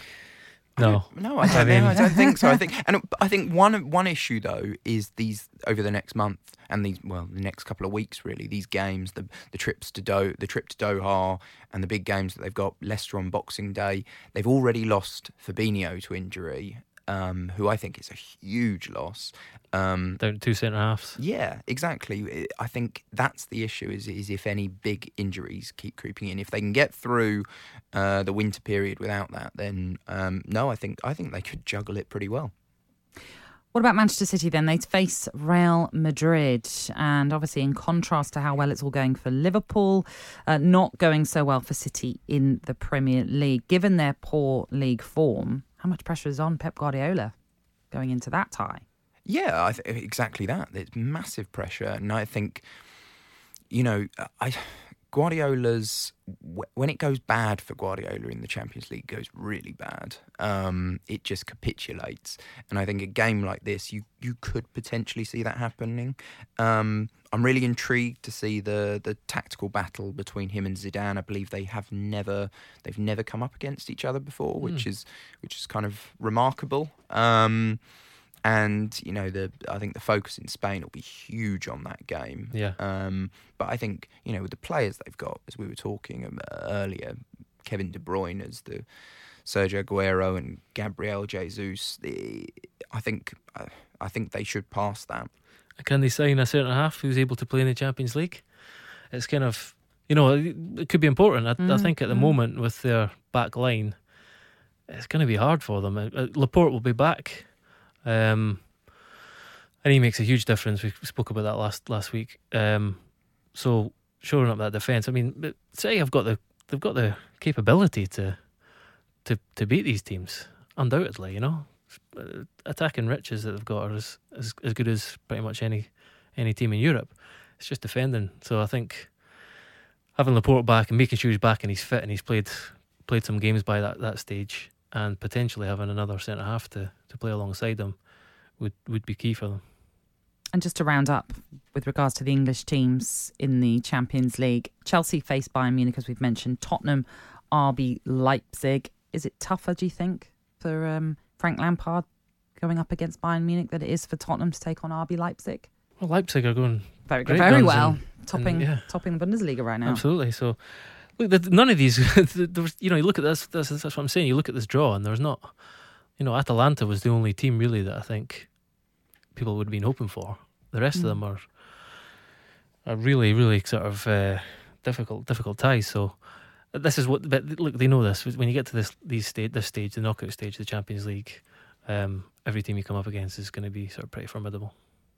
No, No, I don't, I mean- no, I don't think so. I think, and I think one one issue though is these over the next month and these well the next couple of weeks really these games the the trips to Do the trip to Doha and the big games that they've got. Leicester on Boxing Day. They've already lost Fabinho to injury, um, who I think is a huge loss. Um, down to two centre halves. Yeah, exactly. I think that's the issue is, is if any big injuries keep creeping in. If they can get through uh, the winter period without that, then um, no, I think I think they could juggle it pretty well. What about Manchester City then? They face Real Madrid, and obviously in contrast to how well it's all going for Liverpool, uh, not going so well for City in the Premier League. Given their poor league form, how much pressure is on Pep Guardiola going into that tie? Yeah, I th- exactly that. There's massive pressure, and I think, you know, I Guardiola's when it goes bad for Guardiola in the Champions League, it goes really bad. Um, it just capitulates, and I think a game like this, you you could potentially see that happening. Um, I'm really intrigued to see the the tactical battle between him and Zidane. I believe they have never they've never come up against each other before, which Mm. is which is kind of remarkable. Um, And, you know, the I think the focus in Spain will be huge on that game. Yeah. Um, but I think, you know, with the players they've got, as we were talking uh, earlier, Kevin De Bruyne as the Sergio Aguero and Gabriel Jesus, the, I think uh, I think they should pass that. Can they sign a centre half who's able to play in the Champions League? It's kind of, you know, it could be important. I, Mm, I think at the mm. moment with their back line, it's going to be hard for them. Uh, Laporte will be back. Um, and he makes a huge difference. We spoke about that last last week. Um, so shoring up that defence. I mean, City have got the they've got the capability to to to beat these teams undoubtedly. You know, uh, attacking riches that they've got are as, as as good as pretty much any any team in Europe. It's just defending. So I think having Laporte back and making sure he's back and he's fit and he's played played some games by that, that stage, and potentially having another centre half to, to play alongside them would, would be key for them. And just to round up with regards to the English teams in the Champions League, Chelsea face Bayern Munich, as we've mentioned, Tottenham, R B Leipzig. Is it tougher, do you think, for um, Frank Lampard going up against Bayern Munich than it is for Tottenham to take on R B Leipzig? Well, Leipzig are going Very great very guns well, and- topping and, yeah. topping the Bundesliga right now. Absolutely. So look, the, none of these. There was, you know, you look at this, this. That's what I'm saying. You look at this draw, and there's not. You know, Atalanta was the only team really that I think people would have been hoping for. The rest mm. of them are are really, really sort of uh, difficult, difficult ties. So this is what. But look, they know this. When you get to this, these stage, this stage, the knockout stage of the Champions League, um, every team you come up against is going to be sort of pretty formidable.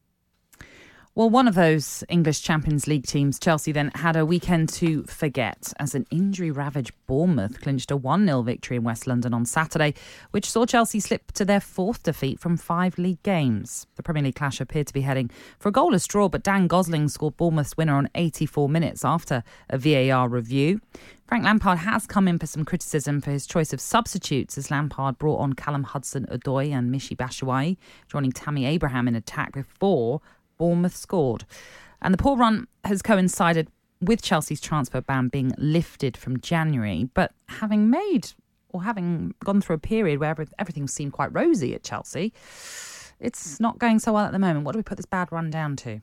Well, one of those English Champions League teams, Chelsea, then had a weekend to forget as an injury-ravaged Bournemouth clinched a one nil victory in West London on Saturday, which saw Chelsea slip to their fourth defeat from five league games. The Premier League clash appeared to be heading for a goalless draw, but Dan Gosling scored Bournemouth's winner on eighty-four minutes after a V A R review. Frank Lampard has come in for some criticism for his choice of substitutes as Lampard brought on Callum Hudson-Odoi and Michy Batshuayi, joining Tammy Abraham in attack before Bournemouth scored. And the poor run has coincided with Chelsea's transfer ban being lifted from January. But having made or having gone through a period where everything seemed quite rosy at Chelsea, it's not going so well at the moment. What do we put this bad run down to?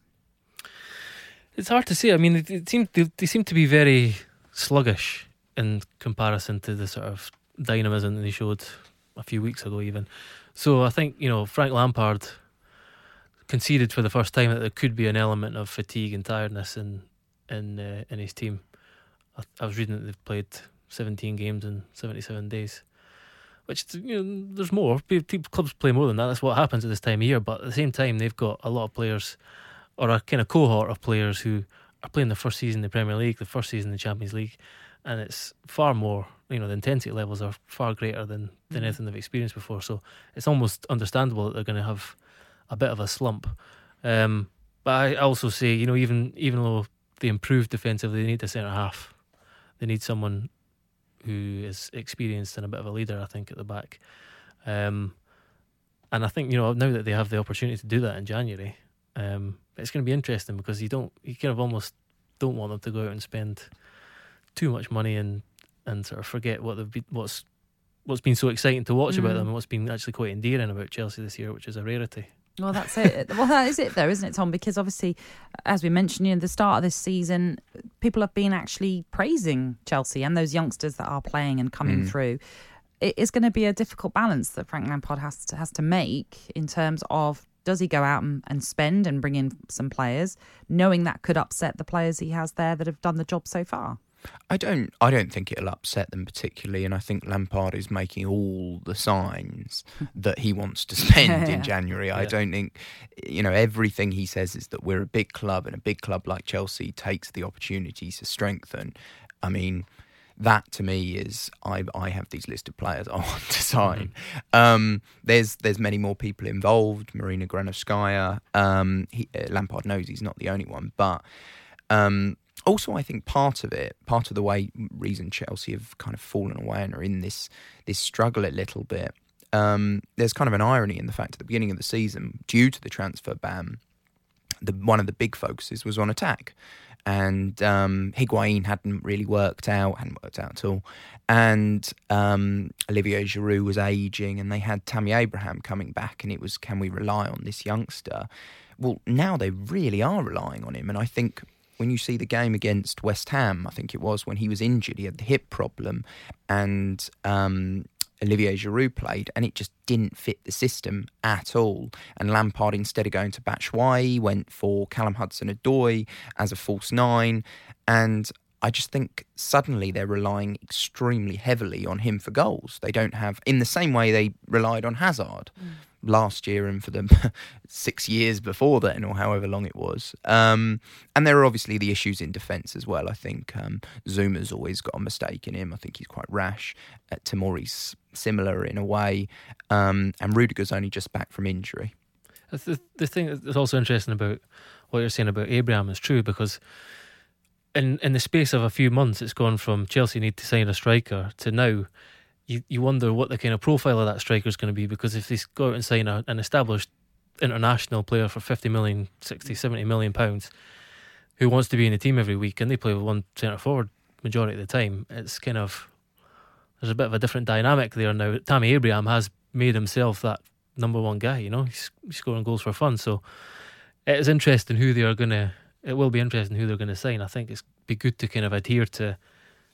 It's hard to say. I mean, it, it seemed, they, they seem to be very sluggish in comparison to the sort of dynamism that they showed a few weeks ago even. So I think, you know, Frank Lampard conceded for the first time that there could be an element of fatigue and tiredness in in uh, in his team. I, I was reading that they've played seventeen games in seventy-seven days, which, you know, there's more. Clubs play more than that. That's what happens at this time of year. But at the same time, they've got a lot of players, or a kind of cohort of players who are playing the first season in the Premier League, the first season in the Champions League, and it's far more. You know, the intensity levels are far greater than than anything they've experienced before. So it's almost understandable that they're going to have a bit of a slump. Um, but I also say, you know, even even though they improved defensively, they need a centre half. They need someone who is experienced and a bit of a leader, I think, at the back. Um, and I think, you know, now that they have the opportunity to do that in January, um, it's going to be interesting because you don't, you kind of almost don't want them to go out and spend too much money and, and sort of forget what they've been, what's what's been so exciting to watch mm. about them and what's been actually quite endearing about Chelsea this year, which is a rarity. Well, that's it. Well, that is it, though, isn't it, Tom? Because obviously, as we mentioned, you know, the start of this season, people have been actually praising Chelsea and those youngsters that are playing and coming mm. through. It is going to be a difficult balance that Frank Lampard has to, has to make in terms of, does he go out and, and spend and bring in some players, knowing that could upset the players he has there that have done the job so far? I don't I don't think it'll upset them particularly, and I think Lampard is making all the signs that he wants to spend in January. I yeah. don't think, you know, everything he says is that we're a big club, and a big club like Chelsea takes the opportunities to strengthen. I mean, that to me is, I I have these list of players I want to sign. Mm-hmm. Um, there's there's many more people involved. Marina Granovskaya. Um, he, uh, Lampard knows he's not the only one, but um, also I think part of it, part of the way reason Chelsea have kind of fallen away and are in this this struggle a little bit. Um, there's kind of an irony in the fact at the beginning of the season, due to the transfer ban, the one of the big focuses was on attack. And um, Higuain hadn't really worked out, hadn't worked out at all. And um, Olivier Giroud was ageing, and they had Tammy Abraham coming back, and it was, can we rely on this youngster? Well, now they really are relying on him. And I think when you see the game against West Ham, I think it was, when he was injured, he had the hip problem, and um, Olivier Giroud played, and it just didn't fit the system at all. And Lampard, instead of going to Batshuayi, went for Callum Hudson-Odoi as a false nine. And I just think suddenly they're relying extremely heavily on him for goals. They don't have, in the same way they relied on Hazard mm. last year and for the six years before then, or however long it was. Um, and there are obviously the issues in defence as well. I think um, Zuma's always got a mistake in him. I think he's quite rash. Uh, Tomori's similar in a way. Um, and Rudiger's only just back from injury. The, the thing that's also interesting about what you're saying about Abraham is true, because in, in the space of a few months, it's gone from Chelsea need to sign a striker to now you, you wonder what the kind of profile of that striker is going to be, because if they go out and sign a, an established international player for fifty million, sixty, seventy million pounds who wants to be in the team every week, and they play with one centre forward majority of the time, it's kind of, there's a bit of a different dynamic there now. Tammy Abraham has made himself that number one guy, you know, he's, he's scoring goals for fun. So it is interesting who they are going to, it will be interesting who they're going to sign. I think it's be good to kind of adhere to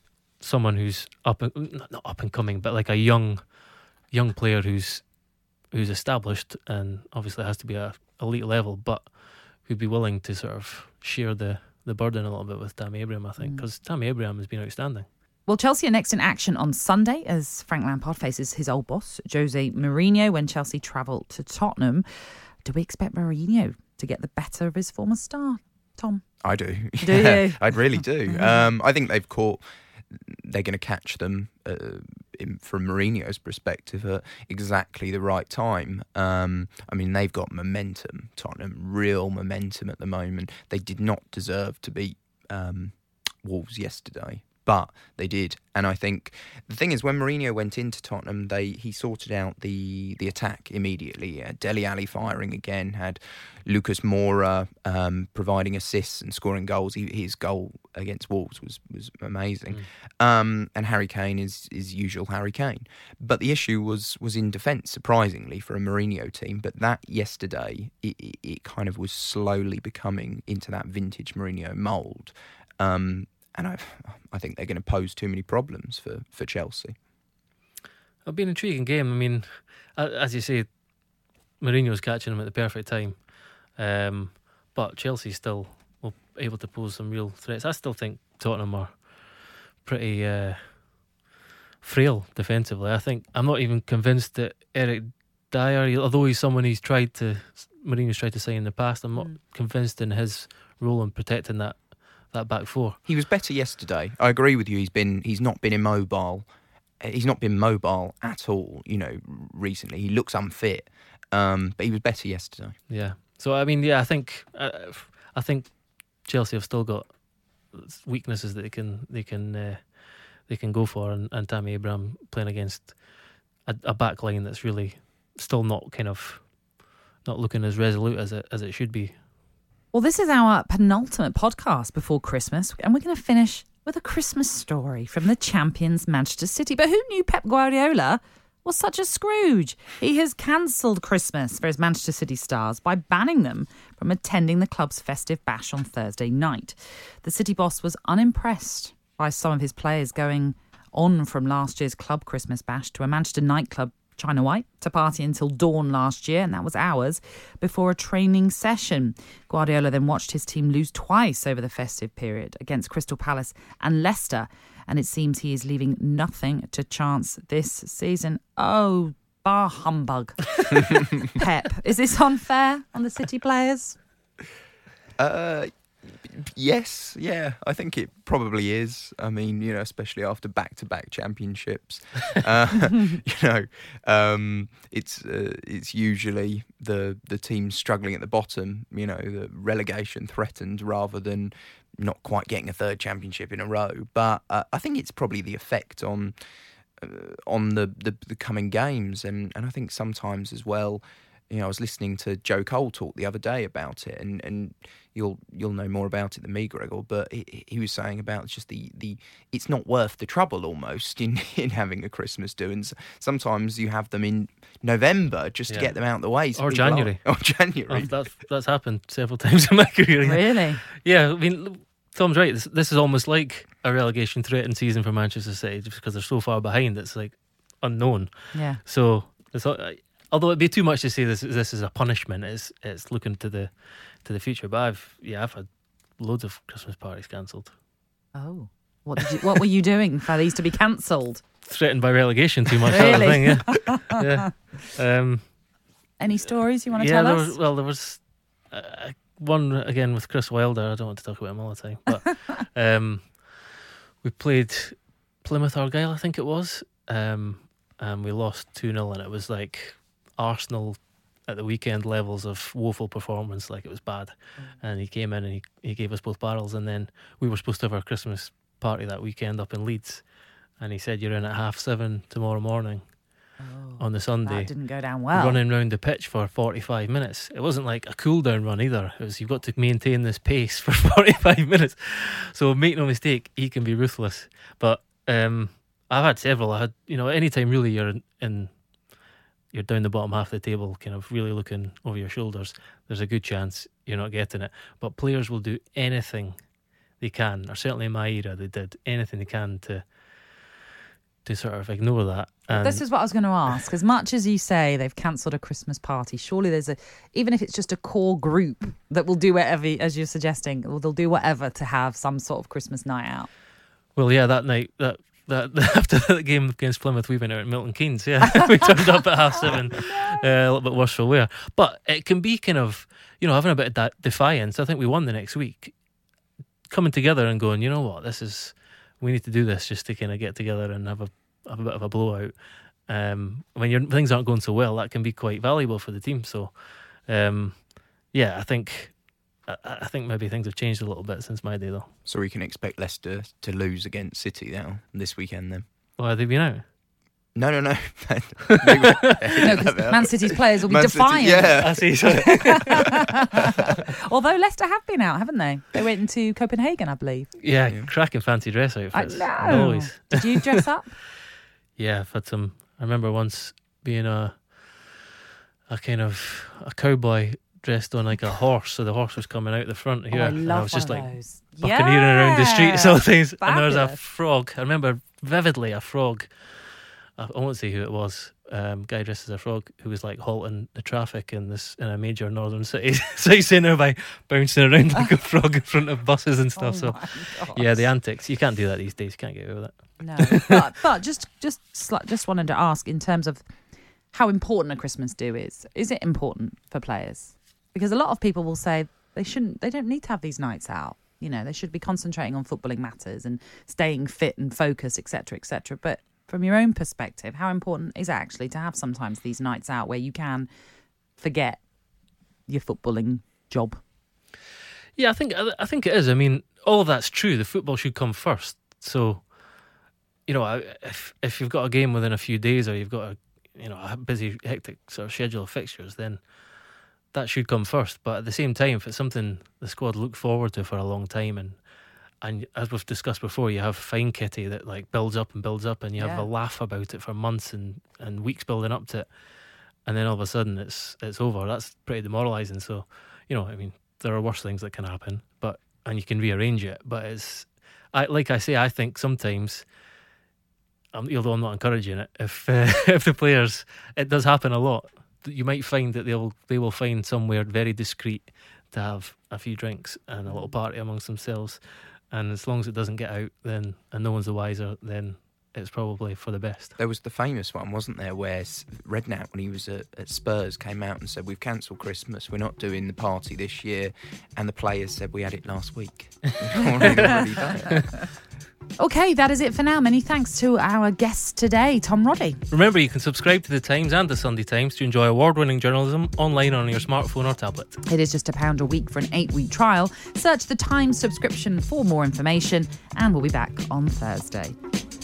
someone who's up, and, not up and coming, but like a young, young player who's who's established and obviously has to be a elite level, but who'd be willing to sort of share the, the burden a little bit with Tammy Abraham, I think, because mm. Tammy Abraham has been outstanding. Well, Chelsea are next in action on Sunday as Frank Lampard faces his old boss, Jose Mourinho, when Chelsea travel to Tottenham. Do we expect Mourinho to get the better of his former star, Tom? I do. Do you? I really do. Um, I think they've caught... They're going to catch them uh, in, from Mourinho's perspective at exactly the right time. Um, I mean, they've got momentum, Tottenham, real momentum at the moment. They did not deserve to beat um, Wolves yesterday, but they did. And I think the thing is, when Mourinho went into Tottenham, they he sorted out the the attack immediately. Had Dele Alli firing again, had Lucas Moura um, providing assists and scoring goals. He, his goal against Wolves was was amazing. Mm. Um, and Harry Kane is is usual Harry Kane. But the issue was was in defence, surprisingly, for a Mourinho team. But that yesterday, it, it, it kind of was slowly becoming into that vintage Mourinho mould. Um, And I, I think they're going to pose too many problems for, for Chelsea. It'll be an intriguing game. I mean, as you say, Mourinho's catching them at the perfect time. Um, but Chelsea still will be able to pose some real threats. I still think Tottenham are pretty uh, frail defensively. I think I'm not even convinced that Eric Dyer, although he's someone he's tried to, Mourinho's tried to sign in the past, I'm not mm. convinced in his role in protecting that that back four. He was better yesterday. I agree with you. He's been he's not been immobile. He's not been mobile at all, you know, recently. He looks unfit. Um, but he was better yesterday. Yeah. So I mean, yeah, I think uh, I think Chelsea have still got weaknesses that they can they can uh, they can go for, and, and Tammy Abraham playing against a, a back line that's really still not kind of not looking as resolute as it as it should be. Well, this is our penultimate podcast before Christmas, and we're going to finish with a Christmas story from the champions Manchester City. But who knew Pep Guardiola was such a Scrooge? He has cancelled Christmas for his Manchester City stars by banning them from attending the club's festive bash on Thursday night. The City boss was unimpressed by some of his players going on from last year's club Christmas bash to a Manchester nightclub, China White, to party until dawn last year, and that was hours before a training session. Guardiola then watched his team lose twice over the festive period against Crystal Palace and Leicester, and it seems he is leaving nothing to chance this season. Oh, bar humbug. Pep, is this unfair on the City players? Uh, yes, yeah, I think it probably is. I mean, you know, especially after back-to-back championships, uh, you know, um, it's uh, it's usually the the teams struggling at the bottom, you know, the relegation threatened rather than not quite getting a third championship in a row. But uh, I think it's probably the effect on uh, on the, the the coming games, and and I think sometimes as well. You know, I was listening to Joe Cole talk the other day about it, and, and you'll you'll know more about it than me, Gregor. But he, he was saying about just the, the it's not worth the trouble almost in, in having a Christmas do, and sometimes you have them in November just yeah. to get them out of the way. So or January, are, or January. Oh, that's that's happened several times in my career. Really? Yeah, I mean, Tom's right. This, this is almost like a relegation threatened season for Manchester City, just because they're so far behind. It's like unknown. Yeah. So it's. Although it'd be too much to say this this is a punishment, it's it's looking to the to the future. But I've yeah I've had loads of Christmas parties cancelled. Oh, what did you, what were you doing for these to be cancelled? Threatened by relegation too much. Really? Thing, yeah. yeah. Um, Any stories you want to yeah, tell there us? Was, well, there was uh, one again with Chris Wilder. I don't want to talk about him all the time, but um, we played Plymouth Argyle, I think it was, um, and we lost two nil, and it was like Arsenal at the weekend levels of woeful performance. Like, it was bad. Mm. And he came in and he, he gave us both barrels, and then we were supposed to have our Christmas party that weekend up in Leeds, and he said, you're in at half seven tomorrow morning. Oh, on the Sunday. That didn't go down well. Running round the pitch for forty-five minutes. It wasn't like a cool down run either. It was, you've got to maintain this pace for forty-five minutes. So make no mistake, he can be ruthless. But um, I've had several. I had, you know, anytime really you're in, in you're down the bottom half of the table, kind of really looking over your shoulders, there's a good chance you're not getting it. But players will do anything they can, or certainly in my era they did anything they can to to sort of ignore that. And This is what I was going to ask. As much as you say they've cancelled a Christmas party, surely there's a, even if it's just a core group that will do whatever, as you're suggesting, or they'll do whatever to have some sort of Christmas night out. Well, yeah, that night, that that after the game against Plymouth, we went out at Milton Keynes. Yeah, we turned up at half seven, uh, a little bit worse for wear. But it can be kind of, you know, having a bit of that defiance. I think we won the next week, coming together and going, you know what, this is, we need to do this just to kind of get together and have a have a bit of a blowout. Um, when your things aren't going so well, that can be quite valuable for the team. So, um, yeah, I think. I, I think maybe things have changed a little bit since my day, though. So we can expect Leicester to lose against City now this weekend then? Well, have they been out? No, no, no. No, because Man City's players will be Man defiant. City, yeah. I see. Sorry. Although Leicester have been out, haven't they? They went into Copenhagen, I believe. Yeah, Yeah. cracking fancy dress I outfits. know. Always. Did you dress up? Yeah, I've had some. I remember once being a a kind of a cowboy dressed on like a horse, so the horse was coming out the front here, Oh, I and love I was just one like of those. buccaneering around the streets, all things. And there was a Fabulous. frog. I remember vividly a frog. I I won't say who it was. Um, guy dressed as a frog who was like halting the traffic in this in a major northern city. City centre by bouncing around like a frog in front of buses and stuff. Oh so my God. yeah, the antics. You can't do that these days. You can't get away with it. No, but, but just just sli- just wanted to ask in terms of how important a Christmas do is. Is it important for players? Because a lot of people will say they shouldn't. They don't need to have these nights out. You know, they should be concentrating on footballing matters and staying fit and focused, et cetera, et cetera. But from your own perspective, how important is it actually to have sometimes these nights out where you can forget your footballing job? Yeah, I think I think it is. I mean, all of that's true. The football should come first. So, you know, if if you've got a game within a few days, or you've got a you know a busy, hectic sort of schedule of fixtures, then that should come first. But at the same time, if it's something the squad look forward to for a long time, and and as we've discussed before, you have fine kitty that like builds up and builds up, and you have Yeah. a laugh about it for months and, and weeks building up to it, and then all of a sudden it's it's over. That's pretty demoralising. So, you know, I mean, there are worse things that can happen, but and you can rearrange it. But it's, I like I say, I think sometimes, um, although I'm not encouraging it, if uh, if the players, it does happen a lot. You might find that they'll they will find somewhere very discreet to have a few drinks and a little party amongst themselves, and as long as it doesn't get out, then and no one's the wiser, then it's probably for the best. There was the famous one, wasn't there, where S- Redknapp, when he was at, at Spurs, came out and said, we've cancelled Christmas, we're not doing the party this year, and the players said, we had it last week. We've already, already done it. Okay, that is it for now. Many thanks to our guest today, Tom Roddy. Remember, you can subscribe to The Times and The Sunday Times to enjoy award-winning journalism online on your smartphone or tablet. It is just a pound a week for an eight-week trial. Search the Times subscription for more information, and we'll be back on Thursday.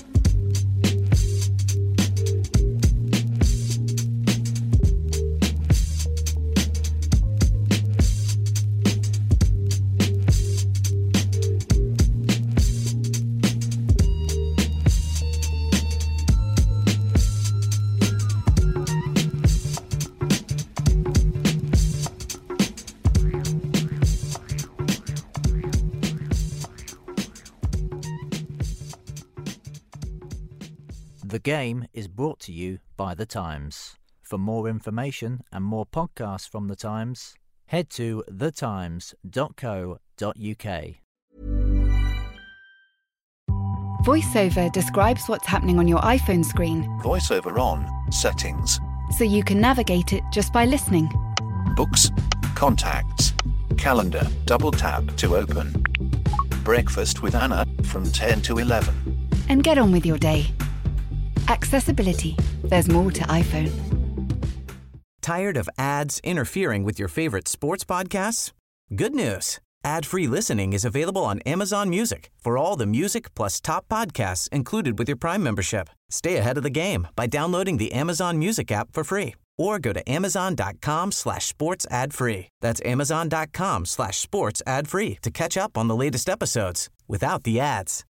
The Game is brought to you by The Times. For more information and more podcasts from The Times, head to the times dot co dot uk. VoiceOver describes what's happening on your iPhone screen VoiceOver on, settings, so you can navigate it just by listening. books, contacts, calendar, double tap to open. Breakfast with Anna from ten to eleven. And get on with your day. Accessibility. There's more to iPhone. Tired of ads interfering with your favorite sports podcasts? Good news. Ad-free listening is available on Amazon Music for all the music plus top podcasts included with your Prime membership. Stay ahead of the game by downloading the Amazon Music app for free or go to amazon.com slash sports ad free. That's amazon.com slash sports ad free to catch up on the latest episodes without the ads.